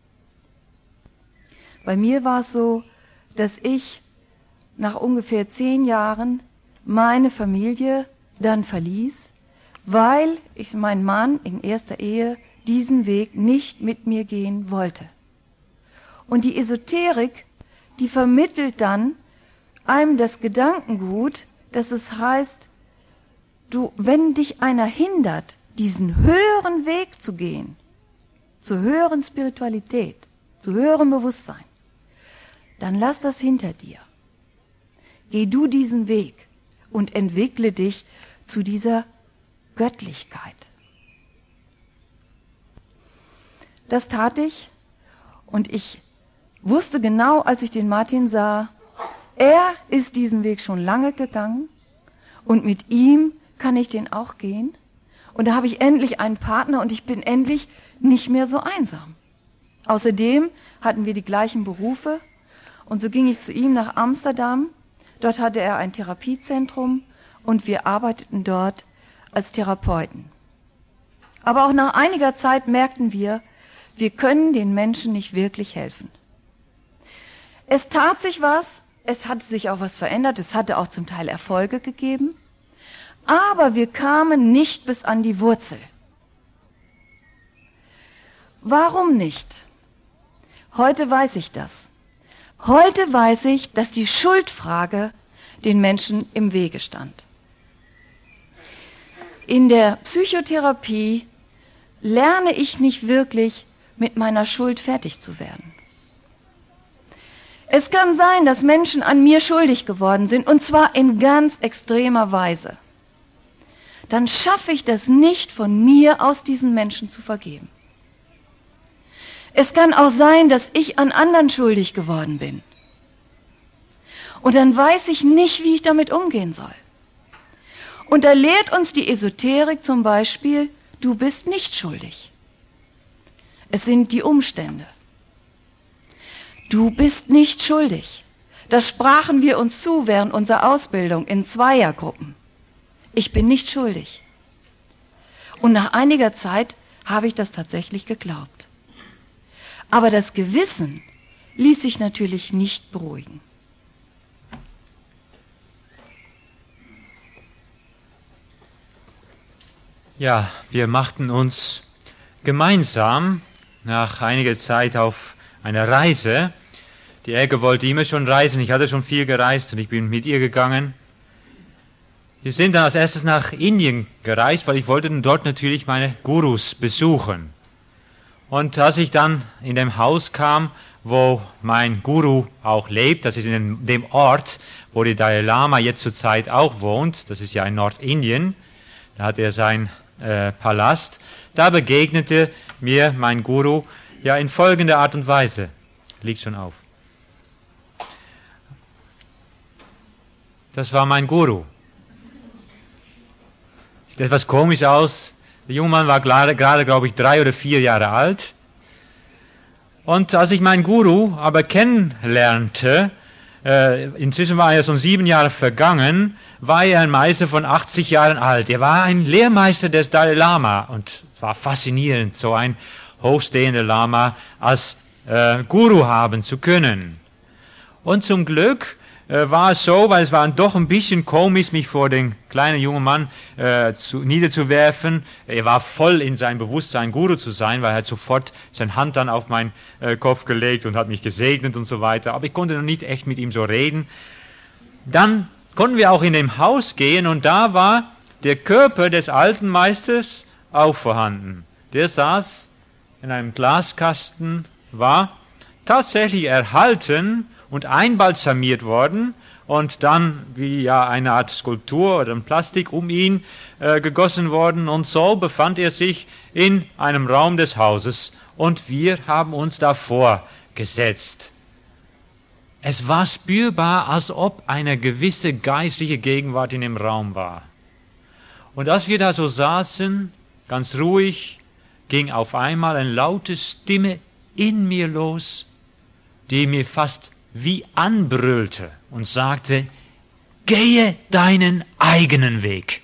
Bei mir war es so, dass ich nach ungefähr zehn Jahren meine Familie dann verließ, weil ich mein Mann in erster Ehe diesen Weg nicht mit mir gehen wollte. Und die Esoterik, die vermittelt dann einem das Gedankengut, dass es heißt, du, wenn dich einer hindert, diesen höheren Weg zu gehen, zur höheren Spiritualität, zu höherem Bewusstsein, dann lass das hinter dir. Geh du diesen Weg und entwickle dich zu dieser Göttlichkeit. Das tat ich und ich wusste genau, als ich den Martin sah, er ist diesen Weg schon lange gegangen und mit ihm kann ich den auch gehen. Und da habe ich endlich einen Partner und ich bin endlich nicht mehr so einsam. Außerdem hatten wir die gleichen Berufe und so ging ich zu ihm nach Amsterdam. Dort hatte er ein Therapiezentrum und wir arbeiteten dort als Therapeuten. Aber auch nach einiger Zeit merkten wir, wir können den Menschen nicht wirklich helfen. Es tat sich was, es hatte sich auch was verändert, es hatte auch zum Teil Erfolge gegeben, aber wir kamen nicht bis an die Wurzel. Warum nicht? Heute weiß ich das. Heute weiß ich, dass die Schuldfrage den Menschen im Wege stand. In der Psychotherapie lerne ich nicht wirklich, mit meiner Schuld fertig zu werden. Es kann sein, dass Menschen an mir schuldig geworden sind, und zwar in ganz extremer Weise. Dann schaffe ich das nicht, von mir aus diesen Menschen zu vergeben. Es kann auch sein, dass ich an anderen schuldig geworden bin. Und dann weiß ich nicht, wie ich damit umgehen soll. Und da lehrt uns die Esoterik zum Beispiel, du bist nicht schuldig. Es sind die Umstände. Du bist nicht schuldig. Das sprachen wir uns zu während unserer Ausbildung in Zweiergruppen. Ich bin nicht schuldig. Und nach einiger Zeit habe ich das tatsächlich geglaubt. Aber das Gewissen ließ sich natürlich nicht beruhigen. Ja, wir machten uns gemeinsam nach einiger Zeit auf eine Reise. Die Elke wollte immer schon reisen, ich hatte schon viel gereist und ich bin mit ihr gegangen. Wir sind dann als erstes nach Indien gereist, weil ich wollte dort natürlich meine Gurus besuchen. Und als ich dann in dem Haus kam, wo mein Guru auch lebt, das ist in dem Ort, wo der Dalai Lama jetzt zurzeit auch wohnt, das ist ja in Nordindien, Da hatte er seinen äh, Palast. Da begegnete mir mein Guru ja in folgender Art und Weise. Liegt schon auf. Das war mein Guru. Sieht etwas komisch aus. Der junge Mann war gerade, gerade glaube ich, drei oder vier Jahre alt. Und als ich meinen Guru aber kennenlernte, äh, inzwischen war er schon sieben Jahre vergangen, war er ein Meister von achtzig Jahren alt. Er war ein Lehrmeister des Dalai Lama und es war faszinierend, so ein hochstehender Lama als äh, Guru haben zu können. Und zum Glück äh, war es so, weil es war doch ein bisschen komisch, mich vor den kleinen jungen Mann äh, zu, niederzuwerfen. Er war voll in sein Bewusstsein, Guru zu sein, weil er hat sofort seine Hand dann auf meinen äh, Kopf gelegt und hat mich gesegnet und so weiter. Aber ich konnte noch nicht echt mit ihm so reden. Dann konnten wir auch in dem Haus gehen und da war der Körper des alten Meisters auch vorhanden. Der saß in einem Glaskasten, war tatsächlich erhalten und einbalsamiert worden und dann wie ja eine Art Skulptur oder ein Plastik um ihn äh, gegossen worden und so befand er sich in einem Raum des Hauses und wir haben uns davor gesetzt. Es war spürbar, als ob eine gewisse geistliche Gegenwart in dem Raum war. Und als wir da so saßen, ganz ruhig, ging auf einmal eine laute Stimme in mir los, die mir fast wie anbrüllte und sagte, gehe deinen eigenen Weg.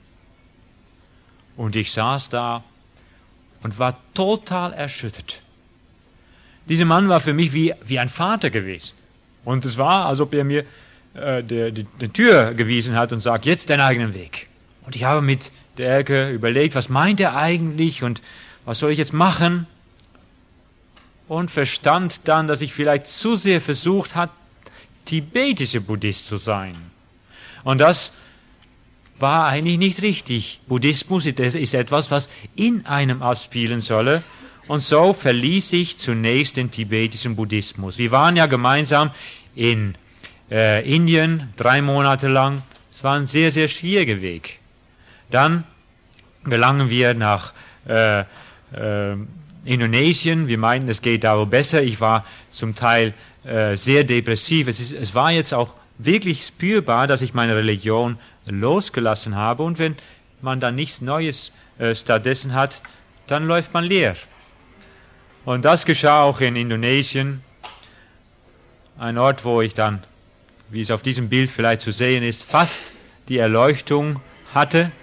Und ich saß da und war total erschüttert. Dieser Mann war für mich wie, wie ein Vater gewesen. Und es war, als ob er mir äh, die, die, die Tür gewiesen hat und sagt, jetzt deinen eigenen Weg. Und ich habe mit der Elke überlegt, was meint er eigentlich und was soll ich jetzt machen? Und verstand dann, dass ich vielleicht zu sehr versucht habe, tibetischer Buddhist zu sein. Und das war eigentlich nicht richtig. Buddhismus ist etwas, was in einem abspielen solle. Und so verließ ich zunächst den tibetischen Buddhismus. Wir waren ja gemeinsam in äh, Indien drei Monate lang. Es war ein sehr, sehr schwieriger Weg. Dann gelangen wir nach äh, äh, Indonesien. Wir meinten, es geht da besser. Ich war zum Teil äh, sehr depressiv. Es, ist, es war jetzt auch wirklich spürbar, dass ich meine Religion losgelassen habe. Und wenn man dann nichts Neues äh, stattdessen hat, dann läuft man leer. Und das geschah auch in Indonesien, ein Ort, wo ich dann, wie es auf diesem Bild vielleicht zu sehen ist, fast die Erleuchtung hatte.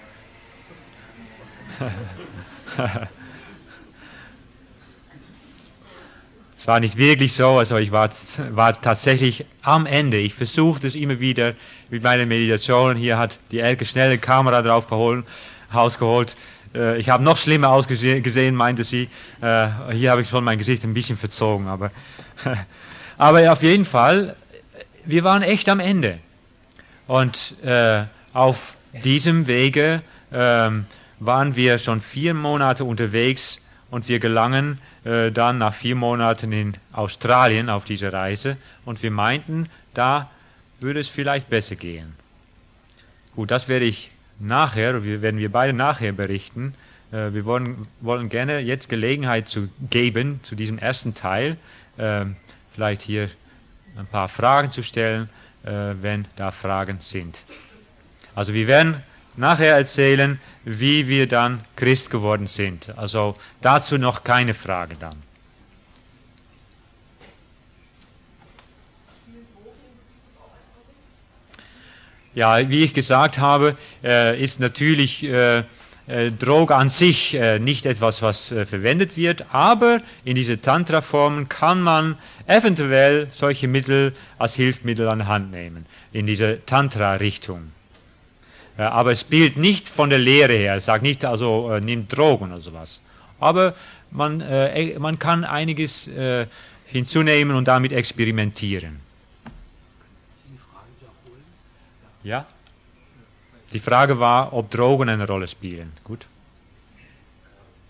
Es war nicht wirklich so, also ich war, war tatsächlich am Ende. Ich versuchte es immer wieder mit meinen Meditationen. Hier hat die Elke schnell eine Kamera drauf geholt, rausgeholt. Ich habe noch schlimmer ausgesehen, meinte sie. Hier habe ich schon mein Gesicht ein bisschen verzogen. Aber, aber auf jeden Fall, wir waren echt am Ende. Und äh, auf diesem Wege äh, waren wir schon vier Monate unterwegs und wir gelangen äh, dann nach vier Monaten in Australien auf diese Reise. Und wir meinten, da würde es vielleicht besser gehen. Gut, das werde ich nachher, wir werden wir beide nachher berichten. Äh, wir wollen, wollen gerne jetzt Gelegenheit zu geben, zu diesem ersten Teil, äh, vielleicht hier ein paar Fragen zu stellen, äh, wenn da Fragen sind. Also wir werden nachher erzählen, wie wir dann Christ geworden sind. Also dazu noch keine Frage dann. Ja, wie ich gesagt habe, äh, ist natürlich äh, äh, Droge an sich äh, nicht etwas, was äh, verwendet wird, aber in diese Tantra-Formen kann man eventuell solche Mittel als Hilfsmittel an die Hand nehmen, in diese Tantra-Richtung. Äh, aber es spielt nicht von der Lehre her, es sagt nicht, also äh, nimmt Drogen oder sowas. Aber man, äh, man kann einiges äh, hinzunehmen und damit experimentieren. Ja? Die Frage war, ob Drogen eine Rolle spielen. Gut.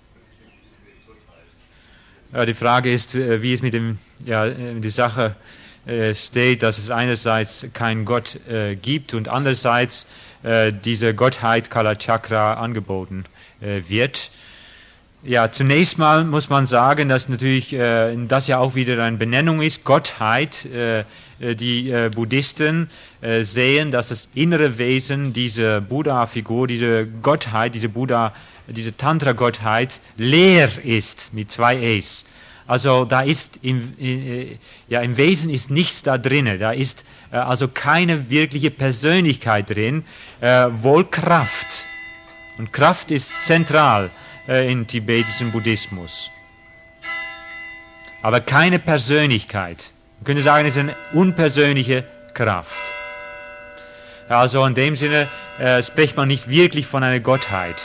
Ja, die Frage ist, wie es mit dem, ja, die Sache äh, steht, dass es einerseits keinen Gott äh, gibt und andererseits äh, diese Gottheit Kalachakra angeboten äh, wird. Ja, zunächst mal muss man sagen, dass natürlich äh, das ja auch wieder eine Benennung ist, Gottheit. Äh, die äh, Buddhisten äh, sehen, dass das innere Wesen dieser Buddha-Figur, diese Gottheit, diese Buddha, diese Tantra-Gottheit leer ist mit zwei E's. Also da ist im, äh, ja, im Wesen ist nichts da drin, da ist äh, also keine wirkliche Persönlichkeit drin, äh, wohl Kraft. Und Kraft ist zentral äh, im tibetischen Buddhismus. Aber keine Persönlichkeit. Man könnte sagen, es ist eine unpersönliche Kraft. Also in dem Sinne äh, spricht man nicht wirklich von einer Gottheit.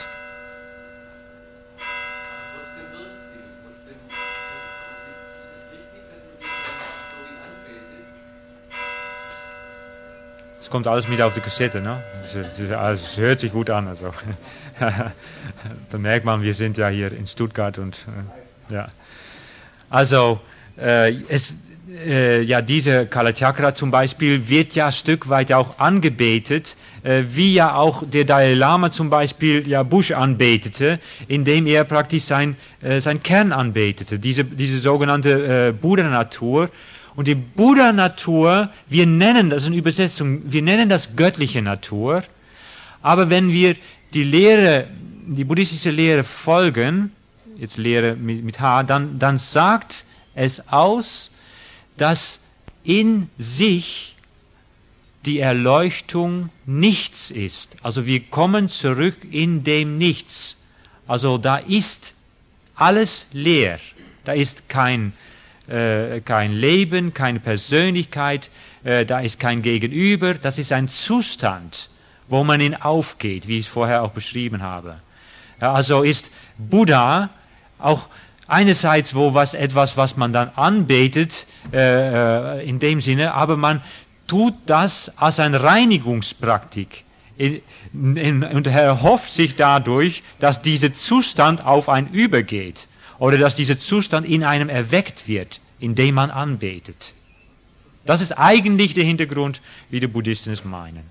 Es kommt alles mit auf die Kassette, ne? Es hört sich gut an. Also. Da merkt man, wir sind ja hier in Stuttgart und äh, ja. Also äh, es Äh, ja, diese Kalachakra zum Beispiel wird ja ein Stück weit auch angebetet, äh, wie ja auch der Dalai Lama zum Beispiel ja Bush anbetete, indem er praktisch sein, äh, sein Kern anbetete, diese, diese sogenannte äh, Buddha-Natur. Und die Buddha-Natur, wir nennen das in Übersetzung, wir nennen das göttliche Natur, aber wenn wir die Lehre, die buddhistische Lehre folgen, jetzt Lehre mit, mit H, dann, dann sagt es aus, dass in sich die Erleuchtung nichts ist. Also wir kommen zurück in dem Nichts. Also da ist alles leer. Da ist kein, äh, kein Leben, keine Persönlichkeit, äh, da ist kein Gegenüber. Das ist ein Zustand, wo man in aufgeht, wie ich es vorher auch beschrieben habe. Ja, also ist Buddha auch einerseits wo was etwas, was man dann anbetet, äh, in dem Sinne, aber man tut das als eine Reinigungspraktik in, in, und erhofft sich dadurch, dass dieser Zustand auf einen übergeht oder dass dieser Zustand in einem erweckt wird, indem man anbetet. Das ist eigentlich der Hintergrund, wie die Buddhisten es meinen.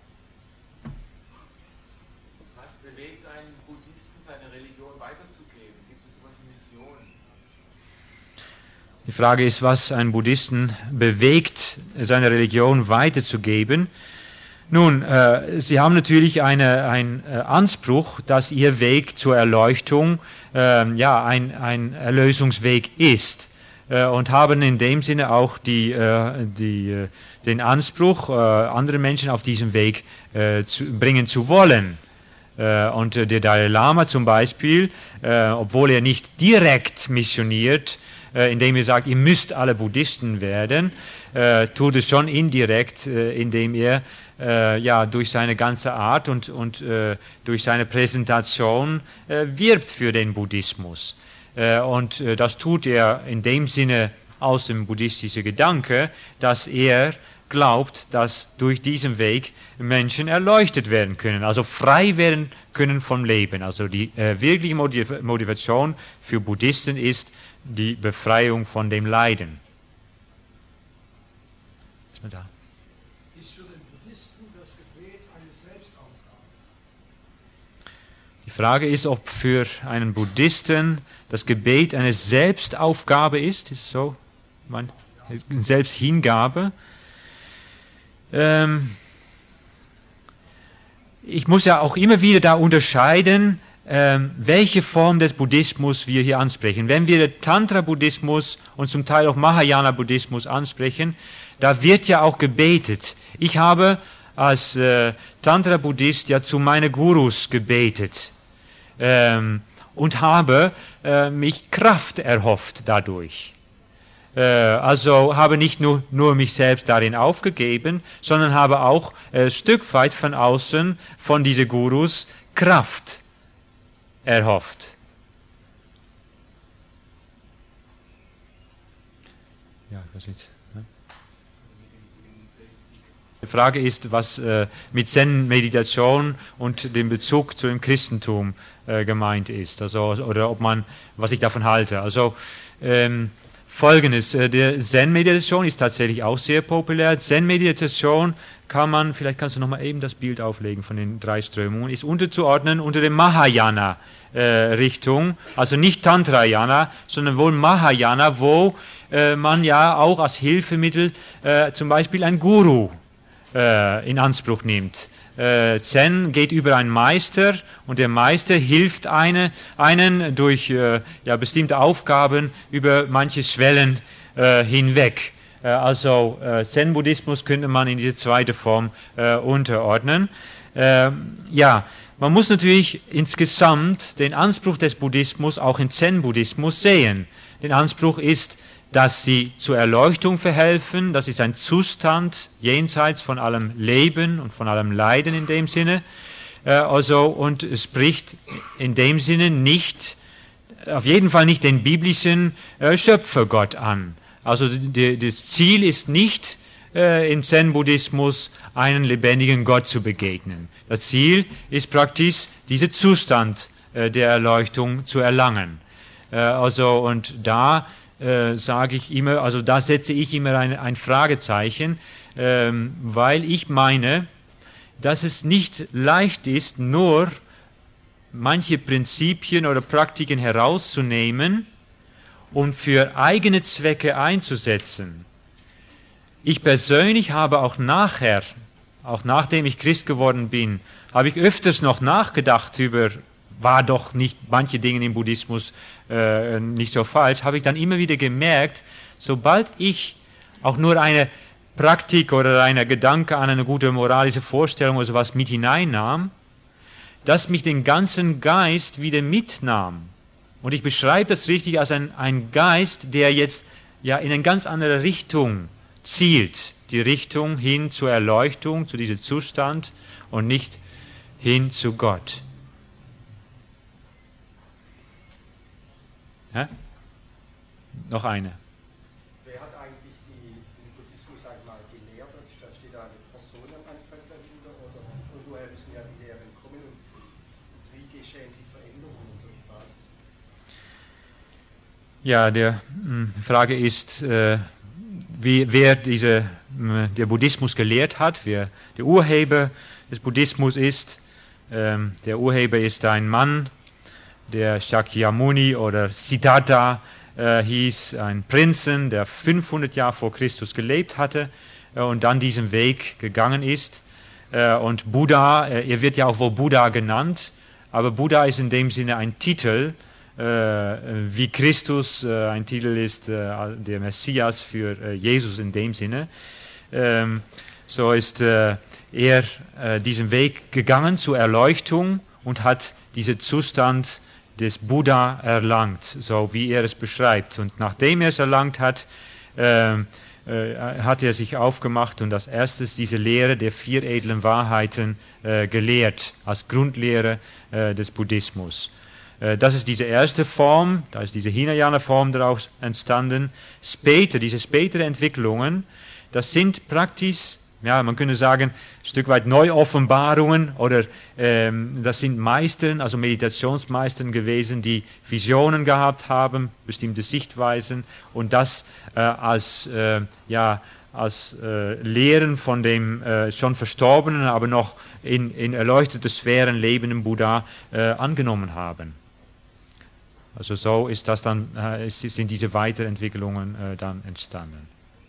Die Frage ist, was einen Buddhisten bewegt, seine Religion weiterzugeben. Nun, äh, sie haben natürlich eine, einen äh, Anspruch, dass ihr Weg zur Erleuchtung äh, ja, ein, ein Erlösungsweg ist äh, und haben in dem Sinne auch die, äh, die, äh, den Anspruch, äh, andere Menschen auf diesem Weg äh, zu, bringen zu wollen. Äh, und äh, der Dalai Lama zum Beispiel, äh, obwohl er nicht direkt missioniert, indem er sagt, ihr müsst alle Buddhisten werden, äh, tut es schon indirekt, äh, indem er äh, ja, durch seine ganze Art und, und äh, durch seine Präsentation äh, wirbt für den Buddhismus. Äh, und äh, das tut er in dem Sinne aus dem buddhistischen Gedanke, dass er glaubt, dass durch diesen Weg Menschen erleuchtet werden können, also frei werden können vom Leben. Also die äh, wirkliche Motiv- Motivation für Buddhisten ist die Befreiung von dem Leiden. Ist man da? Ist für den Buddhisten das Gebet eine Selbstaufgabe? Die Frage ist, ob für einen Buddhisten das Gebet eine Selbstaufgabe ist. Ist es so? Man, Selbsthingabe. Ähm, ich muss ja auch immer wieder da unterscheiden, Ähm, welche Form des Buddhismus wir hier ansprechen. Wenn wir den Tantra-Buddhismus und zum Teil auch Mahayana-Buddhismus ansprechen, da wird ja auch gebetet. Ich habe als äh, Tantra-Buddhist ja zu meinen Gurus gebetet ähm, und habe äh, mich Kraft erhofft dadurch. Äh, also habe nicht nur, nur mich selbst darin aufgegeben, sondern habe auch ein äh, Stück weit von außen von diesen Gurus Kraft erhofft. Ja, ich weiß nicht. Die Frage ist, was äh, mit Zen-Meditation und dem Bezug zu dem Christentum äh, gemeint ist, also oder ob man, was ich davon halte. Also ähm, Folgendes, der Zen-Meditation ist tatsächlich auch sehr populär. Zen-Meditation kann man, vielleicht kannst du noch mal eben das Bild auflegen von den drei Strömungen, ist unterzuordnen unter der Mahayana-Richtung, äh, also nicht Tantrayana, sondern wohl Mahayana, wo äh, man ja auch als Hilfemittel äh, zum Beispiel einen Guru äh, in Anspruch nimmt. Äh, Zen geht über einen Meister und der Meister hilft eine, einen durch äh, ja, bestimmte Aufgaben über manche Schwellen äh, hinweg. Äh, also äh, Zen-Buddhismus könnte man in diese zweite Form äh, unterordnen. Äh, ja, man muss natürlich insgesamt den Anspruch des Buddhismus auch im Zen-Buddhismus sehen. Der Anspruch ist, dass sie zur Erleuchtung verhelfen. Das ist ein Zustand jenseits von allem Leben und von allem Leiden in dem Sinne. Äh, also, und es spricht in dem Sinne nicht, auf jeden Fall nicht den biblischen äh, Schöpfergott an. Also die, das Ziel ist nicht äh, im Zen-Buddhismus einen lebendigen Gott zu begegnen. Das Ziel ist praktisch, diesen Zustand äh, der Erleuchtung zu erlangen. Äh, also, und da Äh, sage ich immer, also da setze ich immer ein, ein Fragezeichen, ähm, weil ich meine, dass es nicht leicht ist, nur manche Prinzipien oder Praktiken herauszunehmen und für eigene Zwecke einzusetzen. Ich persönlich habe auch nachher, auch nachdem ich Christ geworden bin, habe ich öfters noch nachgedacht über, war doch nicht manche Dinge im Buddhismus äh, nicht so falsch, habe ich dann immer wieder gemerkt, sobald ich auch nur eine Praktik oder einen Gedanke an eine gute moralische Vorstellung oder sowas mit hineinnahm, dass mich den ganzen Geist wieder mitnahm. Und ich beschreibe das richtig als ein, ein Geist, der jetzt ja in eine ganz andere Richtung zielt, die Richtung hin zur Erleuchtung, zu diesem Zustand und nicht hin zu Gott. Ja? Noch eine. Wer hat eigentlich die, den Buddhismus einmal gelehrt? Da steht da eine Person am Anfang dahinter oder und woher müssen ja die Lehren kommen und, und wie geschehen die Veränderungen durch was? Ja, die Frage ist, äh, wie, wer diese, der Buddhismus gelehrt hat, wer der Urheber des Buddhismus ist. Ähm, der Urheber ist ein Mann, der Shakyamuni oder Siddhartha äh, hieß, ein Prinzen, der fünfhundert Jahre vor Christus gelebt hatte äh, und dann diesen Weg gegangen ist. Äh, und Buddha, äh, er wird ja auch wohl Buddha genannt, aber Buddha ist in dem Sinne ein Titel, äh, wie Christus äh, ein Titel ist, äh, der Messias für äh, Jesus in dem Sinne. Ähm, so ist äh, er äh, diesen Weg gegangen zur Erleuchtung und hat diesen Zustand des Buddha erlangt, so wie er es beschreibt. Und nachdem er es erlangt hat, äh, äh, hat er sich aufgemacht und als erstes diese Lehre der vier edlen Wahrheiten äh, gelehrt, als Grundlehre äh, des Buddhismus. Äh, das ist diese erste Form, da ist diese Hinayana-Form daraus entstanden. Später, diese späteren Entwicklungen, das sind praktisch, ja, man könnte sagen, ein Stück weit Neuoffenbarungen oder ähm, das sind Meistern, also Meditationsmeistern gewesen, die Visionen gehabt haben, bestimmte Sichtweisen und das äh, als, äh, ja, als äh, Lehren von dem äh, schon verstorbenen, aber noch in, in erleuchtete Sphären lebenden Buddha äh, angenommen haben. Also so ist das dann, äh, sind diese Weiterentwicklungen äh, dann entstanden.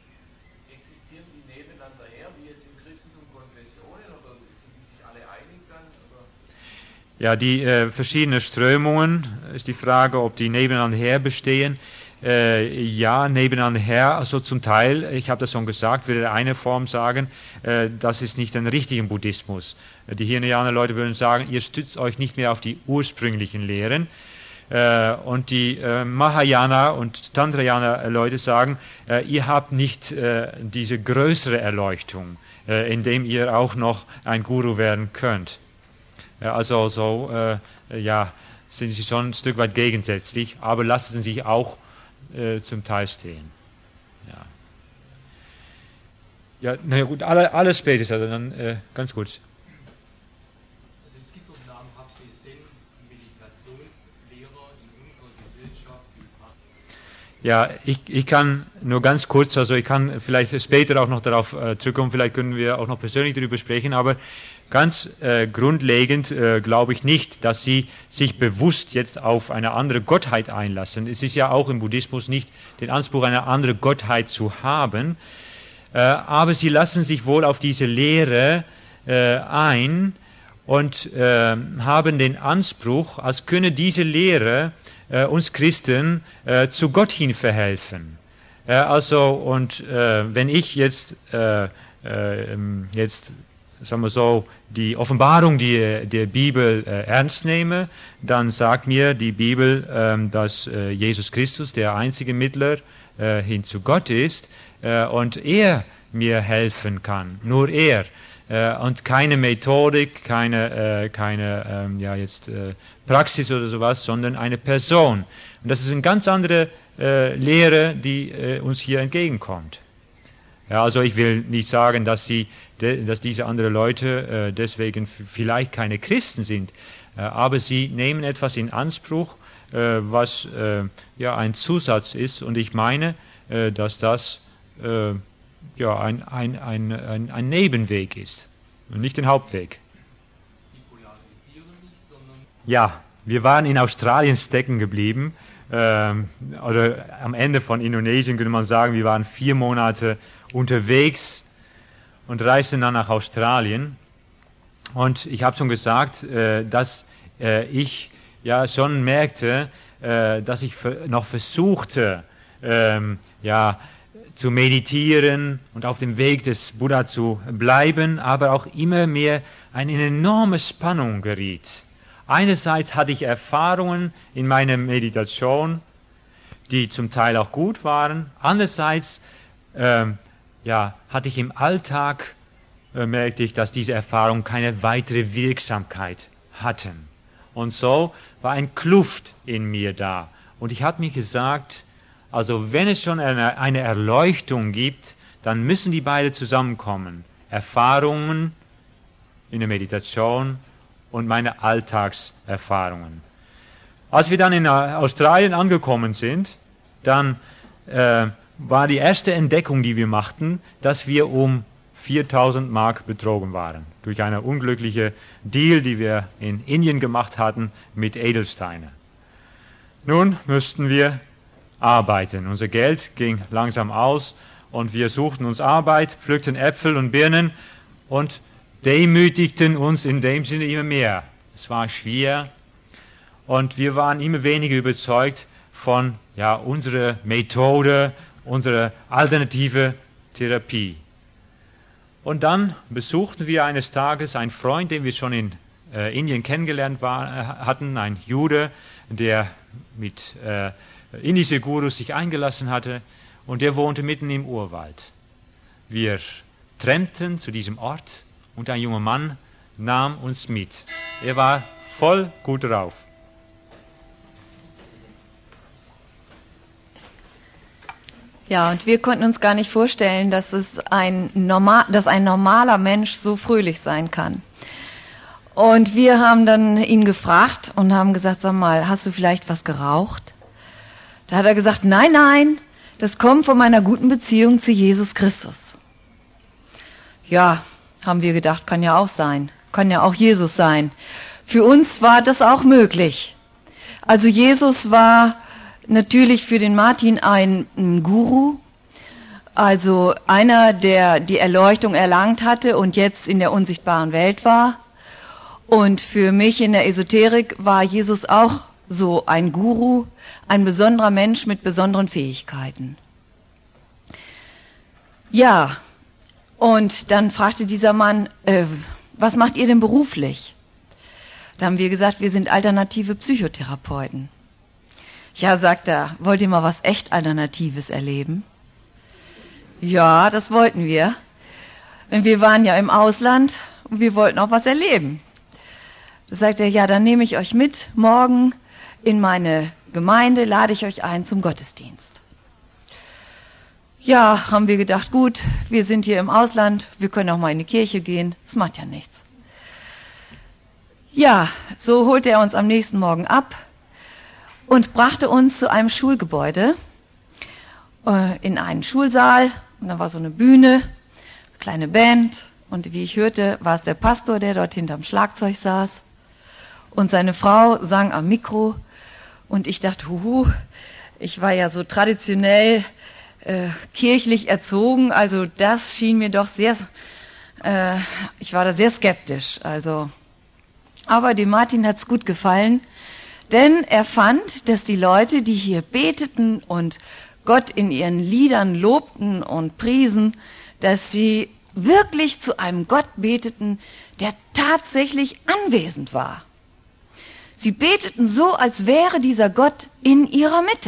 Ja, die äh, verschiedenen Strömungen, ist die Frage, ob die nebeneinander her bestehen. Äh, ja, nebeneinander her, also zum Teil, ich habe das schon gesagt, würde eine Form sagen, äh, das ist nicht ein richtiger Buddhismus. Die Hinayana-Leute würden sagen, ihr stützt euch nicht mehr auf die ursprünglichen Lehren. Äh, und die äh, Mahayana- und Tantrayana-Leute sagen, äh, ihr habt nicht äh, diese größere Erleuchtung, äh, indem ihr auch noch ein Guru werden könnt. Also so, äh, ja, sind sie schon ein Stück weit gegensätzlich, aber lassen sich auch äh, zum Teil stehen. Ja, ja naja gut, alle, alles später, also dann äh, ganz gut. Es gibt doch namhafte Zen-Meditationslehrer in unserer Gesellschaft. Ja, ich, ich kann nur ganz kurz, also ich kann vielleicht später auch noch darauf äh, zurückkommen, vielleicht können wir auch noch persönlich darüber sprechen, aber ganz äh, grundlegend äh, glaube ich nicht, dass sie sich bewusst jetzt auf eine andere Gottheit einlassen. Es ist ja auch im Buddhismus nicht den Anspruch, eine andere Gottheit zu haben, äh, aber sie lassen sich wohl auf diese Lehre äh, ein und äh, haben den Anspruch, als könne diese Lehre äh, uns Christen äh, zu Gott hin verhelfen. Äh, also, und äh, wenn ich jetzt, äh, äh, jetzt, sagen wir so, die Offenbarung die, der Bibel äh, ernst nehme, dann sagt mir die Bibel, äh, dass äh, Jesus Christus der einzige Mittler äh, hin zu Gott ist äh, und er mir helfen kann, nur er. Äh, und keine Methodik, keine, äh, keine ähm, ja, jetzt, äh, Praxis oder sowas, sondern eine Person. Und das ist eine ganz andere äh, Lehre, die äh, uns hier entgegenkommt. Ja, also ich will nicht sagen, dass, sie, de, dass diese anderen Leute äh, deswegen vielleicht keine Christen sind, äh, aber sie nehmen etwas in Anspruch, äh, was äh, ja ein Zusatz ist. Und ich meine, äh, dass das äh, ja, ein, ein, ein, ein, ein Nebenweg ist und nicht ein Hauptweg. Die polarisieren nicht, sondern Ja, wir waren in Australien stecken geblieben, ähm, oder am Ende von Indonesien könnte man sagen, wir waren vier Monate unterwegs und reisten dann nach Australien. Und ich habe schon gesagt, äh, dass äh, ich ja schon merkte, äh, dass ich noch versuchte, ähm, ja, zu meditieren und auf dem Weg des Buddha zu bleiben, aber auch immer mehr eine enorme Spannung geriet. Einerseits hatte ich Erfahrungen in meiner Meditation, die zum Teil auch gut waren. Andererseits ähm, ja, hatte ich im Alltag, äh, merkte ich, dass diese Erfahrungen keine weitere Wirksamkeit hatten. Und so war ein Kluft in mir da. Und ich habe mir gesagt, also wenn es schon eine, eine Erleuchtung gibt, dann müssen die beiden zusammenkommen. Erfahrungen in der Meditation und meine Alltagserfahrungen. Als wir dann in Australien angekommen sind, dann äh, war die erste Entdeckung, die wir machten, dass wir um viertausend Mark betrogen waren. Durch eine unglückliche Deal, die wir in Indien gemacht hatten mit Edelsteine. Nun müssten wir arbeiten. Unser Geld ging langsam aus und wir suchten uns Arbeit, pflückten Äpfel und Birnen und demütigten uns in dem Sinne immer mehr. Es war schwer und wir waren immer weniger überzeugt von ja, unserer Methode, unserer alternative Therapie. Und dann besuchten wir eines Tages einen Freund, den wir schon in äh, Indien kennengelernt war, äh, hatten, ein Jude, der mit äh, indische Gurus sich eingelassen hatte und der wohnte mitten im Urwald. Wir trennten zu diesem Ort und ein junger Mann nahm uns mit. Er war voll gut drauf. Ja, und wir konnten uns gar nicht vorstellen, dass es ein normal, dass ein normaler Mensch so fröhlich sein kann. Und wir haben dann ihn gefragt und haben gesagt, sag mal, hast du vielleicht was geraucht? Da hat er gesagt, nein, nein, das kommt von meiner guten Beziehung zu Jesus Christus. Ja, haben wir gedacht, kann ja auch sein, kann ja auch Jesus sein. Für uns war das auch möglich. Also Jesus war natürlich für den Martin ein, ein Guru, also einer, der die Erleuchtung erlangt hatte und jetzt in der unsichtbaren Welt war. Und für mich in der Esoterik war Jesus auch so ein Guru, ein besonderer Mensch mit besonderen Fähigkeiten. Ja, und dann fragte dieser Mann, äh, was macht ihr denn beruflich? Da haben wir gesagt, wir sind alternative Psychotherapeuten. Ja, sagt er, wollt ihr mal was echt Alternatives erleben? Ja, das wollten wir. Wir waren ja im Ausland und wir wollten auch was erleben. Da sagt er, ja, dann nehme ich euch mit morgen in meine Gemeinde, lade ich euch ein zum Gottesdienst. Ja, haben wir gedacht, gut, wir sind hier im Ausland, wir können auch mal in die Kirche gehen, das macht ja nichts. Ja, so holte er uns am nächsten Morgen ab und brachte uns zu einem Schulgebäude. äh, in einen Schulsaal und da war so eine Bühne, kleine Band und wie ich hörte, war es der Pastor, der dort hinterm Schlagzeug saß und seine Frau sang am Mikro und ich dachte, huhu, ich war ja so traditionell äh, kirchlich erzogen, also das schien mir doch sehr, äh, ich war da sehr skeptisch, also, aber dem Martin hat's gut gefallen, denn er fand, dass die Leute, die hier beteten und Gott in ihren Liedern lobten und priesen, dass sie wirklich zu einem Gott beteten, der tatsächlich anwesend war. Sie beteten so, als wäre dieser Gott in ihrer Mitte.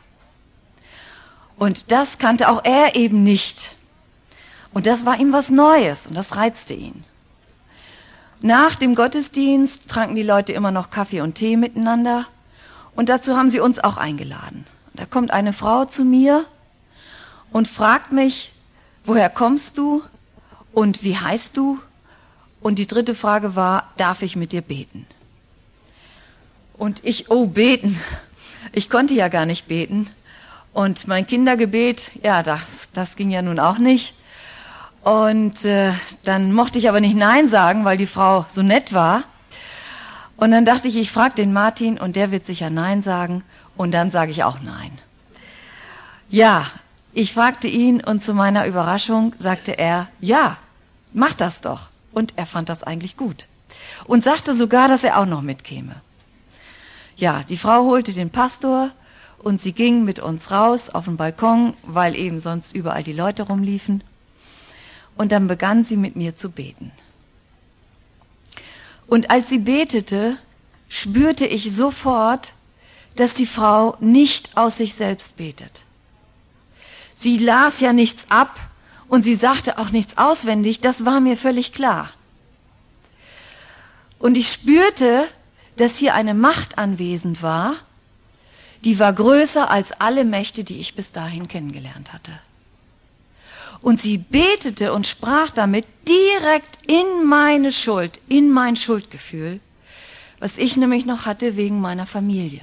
Und das kannte auch er eben nicht. Und das war ihm was Neues und das reizte ihn. Nach dem Gottesdienst tranken die Leute immer noch Kaffee und Tee miteinander und dazu haben sie uns auch eingeladen. Da kommt eine Frau zu mir und fragt mich, woher kommst du und wie heißt du? Und die dritte Frage war, darf ich mit dir beten? Und ich, oh, beten. Ich konnte ja gar nicht beten. Und mein Kindergebet, ja, das, das ging ja nun auch nicht. Und äh, dann mochte ich aber nicht Nein sagen, weil die Frau so nett war. Und dann dachte ich, ich frage den Martin und der wird sicher Nein sagen. Und dann sage ich auch Nein. Ja, ich fragte ihn und zu meiner Überraschung sagte er, ja, mach das doch. Und er fand das eigentlich gut. Und sagte sogar, dass er auch noch mitkäme. Ja, die Frau holte den Pastor und sie ging mit uns raus auf den Balkon, weil eben sonst überall die Leute rumliefen. Und dann begann sie mit mir zu beten. Und als sie betete, spürte ich sofort, dass die Frau nicht aus sich selbst betet. Sie las ja nichts ab und sie sagte auch nichts auswendig, das war mir völlig klar. Und ich spürte, dass hier eine Macht anwesend war, die war größer als alle Mächte, die ich bis dahin kennengelernt hatte. Und sie betete und sprach damit direkt in meine Schuld, in mein Schuldgefühl, was ich nämlich noch hatte wegen meiner Familie.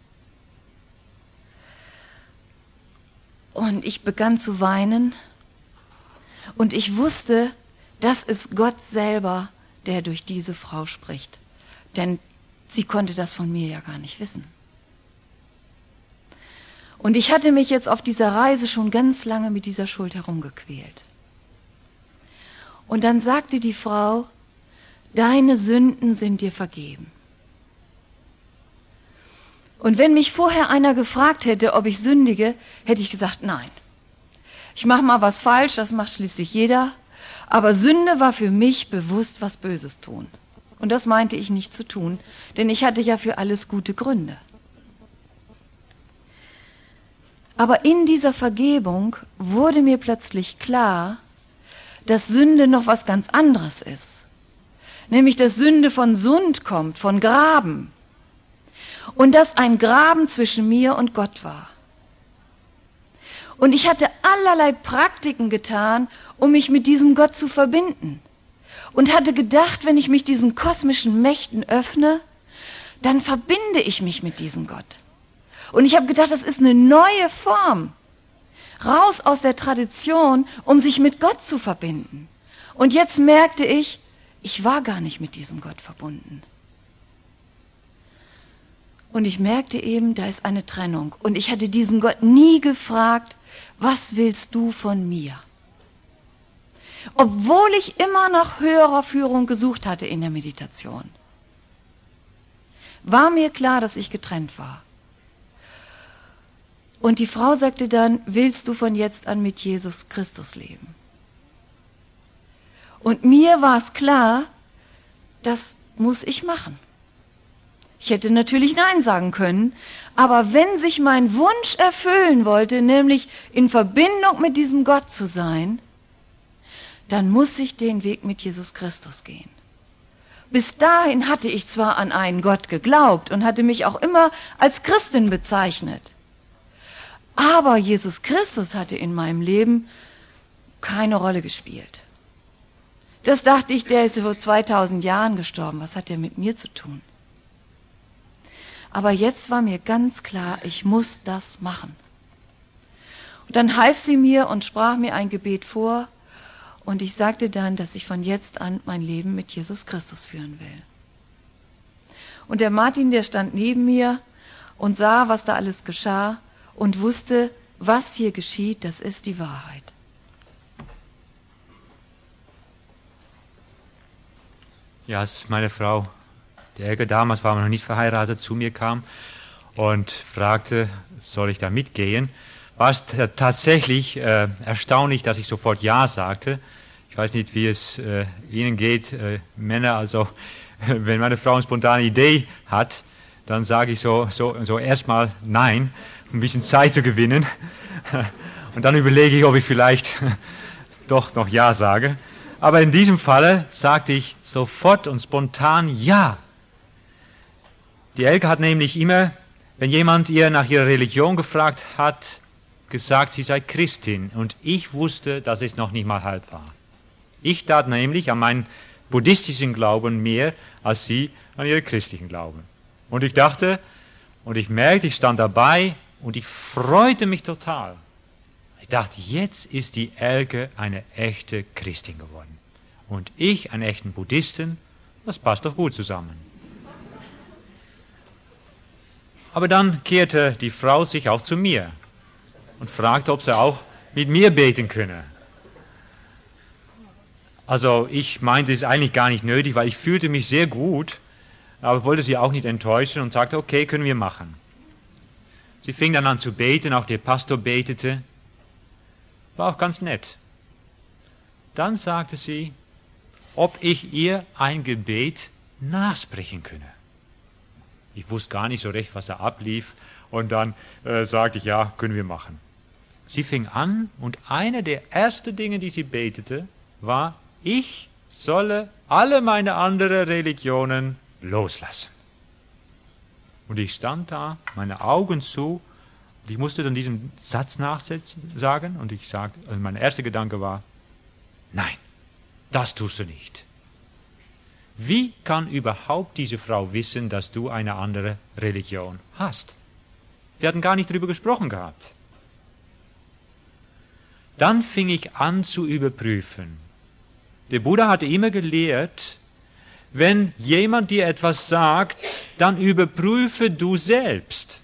Und ich begann zu weinen und ich wusste, das ist Gott selber, der durch diese Frau spricht. Denn sie konnte das von mir ja gar nicht wissen. Und ich hatte mich jetzt auf dieser Reise schon ganz lange mit dieser Schuld herumgequält. Und dann sagte die Frau, deine Sünden sind dir vergeben. Und wenn mich vorher einer gefragt hätte, ob ich sündige, hätte ich gesagt, nein. Ich mache mal was falsch, das macht schließlich jeder. Aber Sünde war für mich bewusst was Böses tun. Und das meinte ich nicht zu tun, denn ich hatte ja für alles gute Gründe. Aber in dieser Vergebung wurde mir plötzlich klar, dass Sünde noch was ganz anderes ist. Nämlich, dass Sünde von Sund kommt, von Graben. Und dass ein Graben zwischen mir und Gott war. Und ich hatte allerlei Praktiken getan, um mich mit diesem Gott zu verbinden. Und hatte gedacht, wenn ich mich diesen kosmischen Mächten öffne, dann verbinde ich mich mit diesem Gott. Und ich habe gedacht, das ist eine neue Form. Raus aus der Tradition, um sich mit Gott zu verbinden. Und jetzt merkte ich, ich war gar nicht mit diesem Gott verbunden. Und ich merkte eben, da ist eine Trennung. Und ich hatte diesen Gott nie gefragt, was willst du von mir? Obwohl ich immer nach höherer Führung gesucht hatte in der Meditation, war mir klar, dass ich getrennt war. Und die Frau sagte dann, willst du von jetzt an mit Jesus Christus leben? Und mir war es klar, das muss ich machen. Ich hätte natürlich Nein sagen können, aber wenn sich mein Wunsch erfüllen wollte, nämlich in Verbindung mit diesem Gott zu sein, dann muss ich den Weg mit Jesus Christus gehen. Bis dahin hatte ich zwar an einen Gott geglaubt und hatte mich auch immer als Christin bezeichnet, aber Jesus Christus hatte in meinem Leben keine Rolle gespielt. Das dachte ich, der ist vor zweitausend Jahren gestorben. Was hat der mit mir zu tun? Aber jetzt war mir ganz klar, ich muss das machen. Und dann half sie mir und sprach mir ein Gebet vor. Und ich sagte dann, dass ich von jetzt an mein Leben mit Jesus Christus führen will. Und der Martin, der stand neben mir und sah, was da alles geschah und wusste, was hier geschieht, das ist die Wahrheit. Ja, als meine Frau, die Elke, damals war noch nicht verheiratet, zu mir kam und fragte, soll ich da mitgehen, war es t- tatsächlich äh, erstaunlich, dass ich sofort Ja sagte. Ich weiß nicht, wie es äh, Ihnen geht, äh, Männer, also wenn meine Frau eine spontane Idee hat, dann sage ich so, so, so erstmal Nein, um ein bisschen Zeit zu gewinnen. Und dann überlege ich, ob ich vielleicht doch noch Ja sage. Aber in diesem Falle sagte ich sofort und spontan Ja. Die Elke hat nämlich immer, wenn jemand ihr nach ihrer Religion gefragt hat, gesagt, sie sei Christin. Und ich wusste, dass es noch nicht mal halb war. Ich tat nämlich an meinen buddhistischen Glauben mehr, als sie an ihren christlichen Glauben. Und ich dachte, und ich merkte, ich stand dabei und ich freute mich total. Ich dachte, jetzt ist die Elke eine echte Christin geworden. Und ich, einen echten Buddhisten, das passt doch gut zusammen. Aber dann kehrte die Frau sich auch zu mir und fragte, ob sie auch mit mir beten könne. Also ich meinte es eigentlich gar nicht nötig, weil ich fühlte mich sehr gut, aber wollte sie auch nicht enttäuschen und sagte, okay, können wir machen. Sie fing dann an zu beten, auch der Pastor betete. War auch ganz nett. Dann sagte sie, ob ich ihr ein Gebet nachsprechen könne. Ich wusste gar nicht so recht, was da ablief. Und dann äh, sagte ich, ja, können wir machen. Sie fing an und eine der ersten Dinge, die sie betete, war, ich solle alle meine anderen Religionen loslassen. Und ich stand da, meine Augen zu, und ich musste dann diesen Satz nachsagen, und ich sagte, also mein erster Gedanke war, nein, das tust du nicht. Wie kann überhaupt diese Frau wissen, dass du eine andere Religion hast? Wir hatten gar nicht darüber gesprochen gehabt. Dann fing ich an zu überprüfen. Der Buddha hatte immer gelehrt, wenn jemand dir etwas sagt, dann überprüfe du selbst.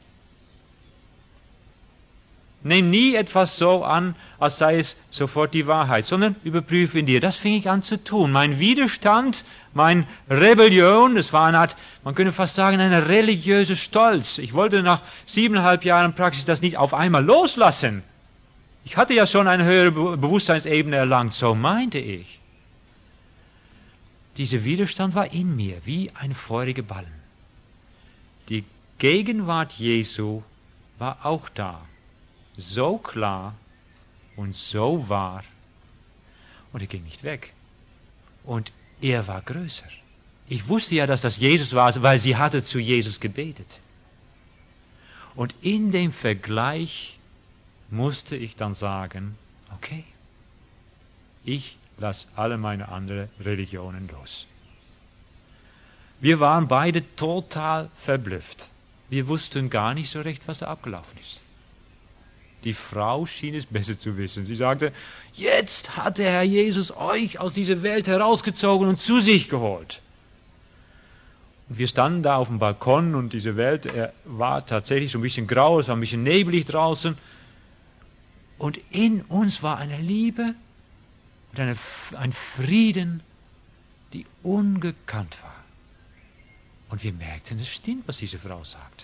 Nimm nie etwas so an, als sei es sofort die Wahrheit, sondern überprüfe in dir. Das fing ich an zu tun. Mein Widerstand, meine Rebellion, das war eine Art, man könnte fast sagen, ein religiöser Stolz. Ich wollte nach siebeneinhalb Jahren Praxis das nicht auf einmal loslassen. Ich hatte ja schon eine höhere Be- Bewusstseinsebene erlangt, so meinte ich. Dieser Widerstand war in mir, wie ein feuriger Ballen. Die Gegenwart Jesu war auch da. So klar und so wahr. Und er ging nicht weg. Und er war größer. Ich wusste ja, dass das Jesus war, weil sie hatte zu Jesus gebetet. Und in dem Vergleich musste ich dann sagen, okay, ich lasse alle meine anderen Religionen los. Wir waren beide total verblüfft. Wir wussten gar nicht so recht, was da abgelaufen ist. Die Frau schien es besser zu wissen. Sie sagte, jetzt hat der Herr Jesus euch aus dieser Welt herausgezogen und zu sich geholt. Und wir standen da auf dem Balkon und diese Welt er war tatsächlich so ein bisschen grau, es war ein bisschen nebelig draußen. Und in uns war eine Liebe und eine, ein Frieden, die ungekannt war. Und wir merkten, es stimmt, was diese Frau sagt.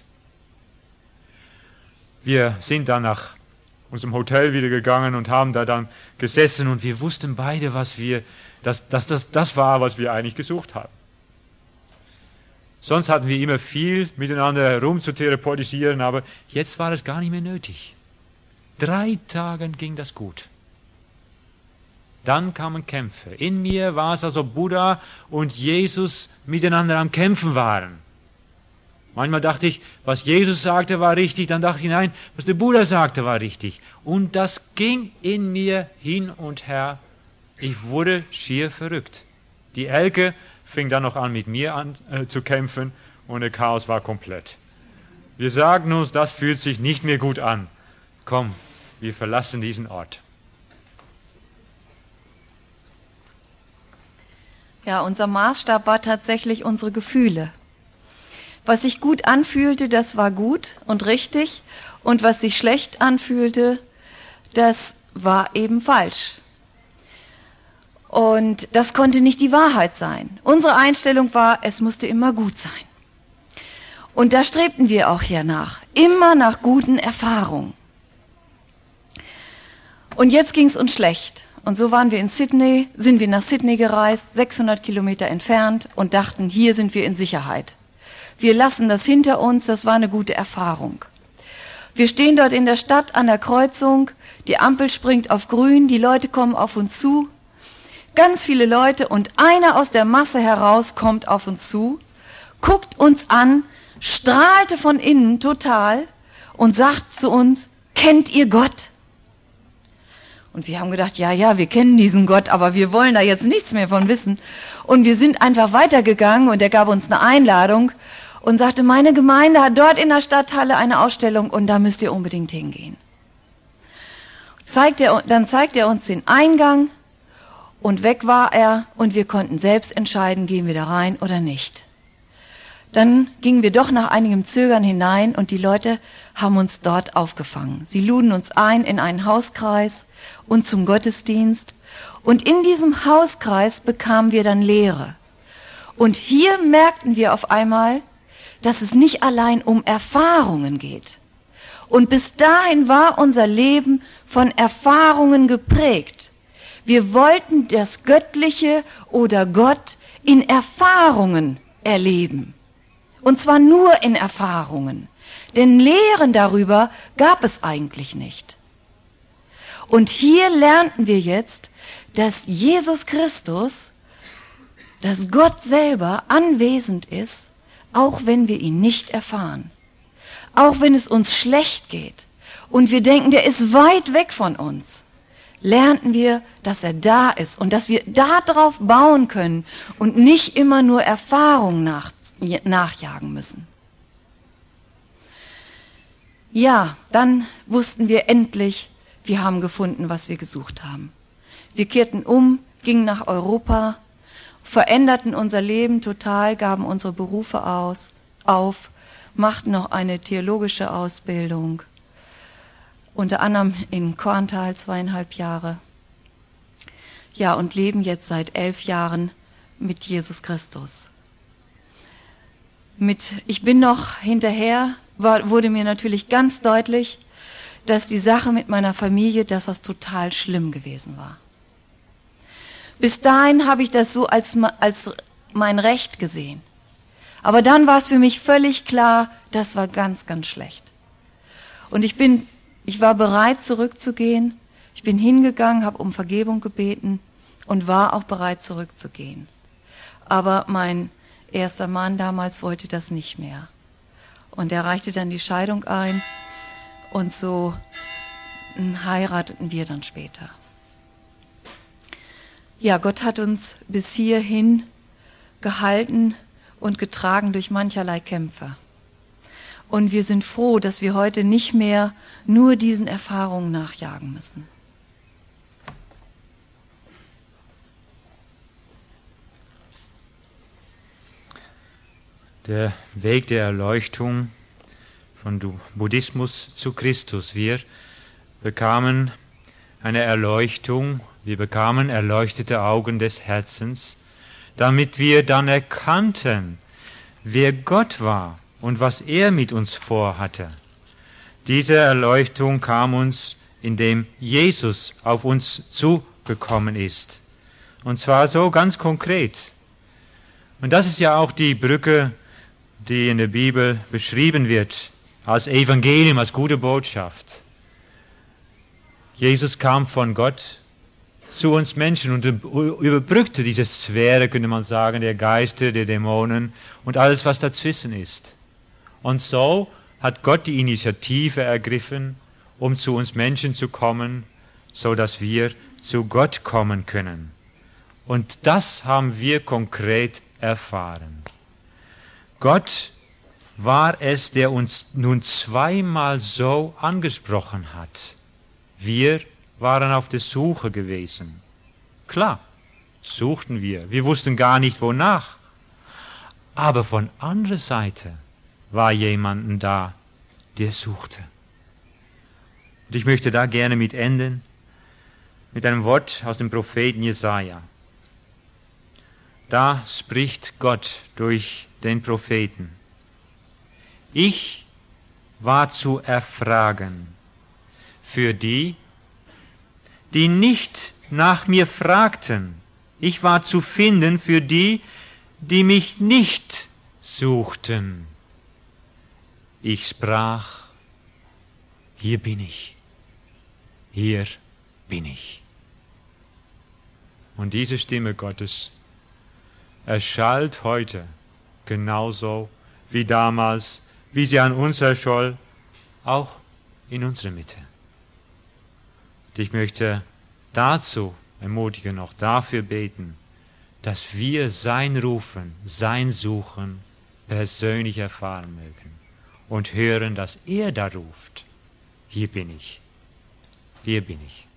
Wir sind dann nach unserem Hotel wieder gegangen und haben da dann gesessen und wir wussten beide, was wir, dass, dass das das war, was wir eigentlich gesucht haben. Sonst hatten wir immer viel miteinander herum zu therapeutisieren, aber jetzt war es gar nicht mehr nötig. Drei Tage ging das gut. Dann kamen Kämpfe. In mir war es, als ob Buddha und Jesus miteinander am Kämpfen waren. Manchmal dachte ich, was Jesus sagte, war richtig. Dann dachte ich, nein, was der Buddha sagte, war richtig. Und das ging in mir hin und her. Ich wurde schier verrückt. Die Elke fing dann noch an, mit mir an, äh, zu kämpfen und der Chaos war komplett. Wir sagten uns, das fühlt sich nicht mehr gut an. Komm, wir verlassen diesen Ort. Ja, unser Maßstab war tatsächlich unsere Gefühle. Was sich gut anfühlte, das war gut und richtig. Und was sich schlecht anfühlte, das war eben falsch. Und das konnte nicht die Wahrheit sein. Unsere Einstellung war, es musste immer gut sein. Und da strebten wir auch hier nach. Immer nach guten Erfahrungen. Und jetzt ging es uns schlecht. Und so waren wir in Sydney, sind wir nach Sydney gereist, sechshundert Kilometer entfernt und dachten, hier sind wir in Sicherheit. Wir lassen das hinter uns, das war eine gute Erfahrung. Wir stehen dort in der Stadt an der Kreuzung, die Ampel springt auf grün, die Leute kommen auf uns zu, ganz viele Leute und einer aus der Masse heraus kommt auf uns zu, guckt uns an, strahlte von innen total und sagt zu uns, kennt ihr Gott? Und wir haben gedacht, ja, ja, wir kennen diesen Gott, aber wir wollen da jetzt nichts mehr von wissen. Und wir sind einfach weitergegangen und er gab uns eine Einladung und sagte, meine Gemeinde hat dort in der Stadthalle eine Ausstellung und da müsst ihr unbedingt hingehen. Zeigt er, dann zeigt er uns den Eingang und weg war er und wir konnten selbst entscheiden, gehen wir da rein oder nicht. Dann gingen wir doch nach einigem Zögern hinein und die Leute haben uns dort aufgefangen. Sie luden uns ein in einen Hauskreis und zum Gottesdienst. Und in diesem Hauskreis bekamen wir dann Lehre. Und hier merkten wir auf einmal, dass es nicht allein um Erfahrungen geht. Und bis dahin war unser Leben von Erfahrungen geprägt. Wir wollten das Göttliche oder Gott in Erfahrungen erleben. Und zwar nur in Erfahrungen. Denn Lehren darüber gab es eigentlich nicht. Und hier lernten wir jetzt, dass Jesus Christus, dass Gott selber anwesend ist, auch wenn wir ihn nicht erfahren. Auch wenn es uns schlecht geht und wir denken, der ist weit weg von uns, lernten wir, dass er da ist und dass wir darauf bauen können und nicht immer nur Erfahrungen nach, nachjagen müssen. Ja, dann wussten wir endlich, wir haben gefunden, was wir gesucht haben. Wir kehrten um, gingen nach Europa, veränderten unser Leben total, gaben unsere Berufe aus, auf, machten noch eine theologische Ausbildung, unter anderem in Korntal zweieinhalb Jahre. Ja, und leben jetzt seit elf Jahren mit Jesus Christus. Mit Ich bin noch hinterher, war, wurde mir natürlich ganz deutlich, dass die Sache mit meiner Familie, dass das total schlimm gewesen war. Bis dahin habe ich das so als, als mein Recht gesehen. Aber dann war es für mich völlig klar, das war ganz, ganz schlecht. Und ich bin, ich war bereit zurückzugehen. Ich bin hingegangen, habe um Vergebung gebeten und war auch bereit zurückzugehen. Aber mein erster Mann damals wollte das nicht mehr. Und er reichte dann die Scheidung ein und so heirateten wir dann später. Ja, Gott hat uns bis hierhin gehalten und getragen durch mancherlei Kämpfe. Und wir sind froh, dass wir heute nicht mehr nur diesen Erfahrungen nachjagen müssen. Der Weg der Erleuchtung von Buddhismus zu Christus. Wir bekamen eine Erleuchtung, wir bekamen erleuchtete Augen des Herzens, damit wir dann erkannten, wer Gott war und was er mit uns vorhatte. Diese Erleuchtung kam uns, indem Jesus auf uns zugekommen ist. Und zwar so ganz konkret. Und das ist ja auch die Brücke, die in der Bibel beschrieben wird, als Evangelium, als gute Botschaft. Jesus kam von Gott zu uns Menschen und überbrückte diese Sphäre, könnte man sagen, der Geister, der Dämonen und alles, was dazwischen ist. Und so hat Gott die Initiative ergriffen, um zu uns Menschen zu kommen, so dass wir zu Gott kommen können. Und das haben wir konkret erfahren. Gott war es, der uns nun zweimal so angesprochen hat. Wir waren auf der Suche gewesen. Klar, suchten wir. Wir wussten gar nicht, wonach. Aber von anderer Seite war jemand da, der suchte. Und ich möchte da gerne mit enden, mit einem Wort aus dem Propheten Jesaja. Da spricht Gott durch den Propheten. Ich war zu erfragen für die, die nicht nach mir fragten. Ich war zu finden für die, die mich nicht suchten. Ich sprach, hier bin ich, hier bin ich. Und diese Stimme Gottes erschallt heute genauso wie damals, wie sie an uns erscholl, auch in unserer Mitte. Und ich möchte dazu ermutigen, auch dafür beten, dass wir sein Rufen, sein Suchen persönlich erfahren mögen und hören, dass er da ruft, hier bin ich, hier bin ich.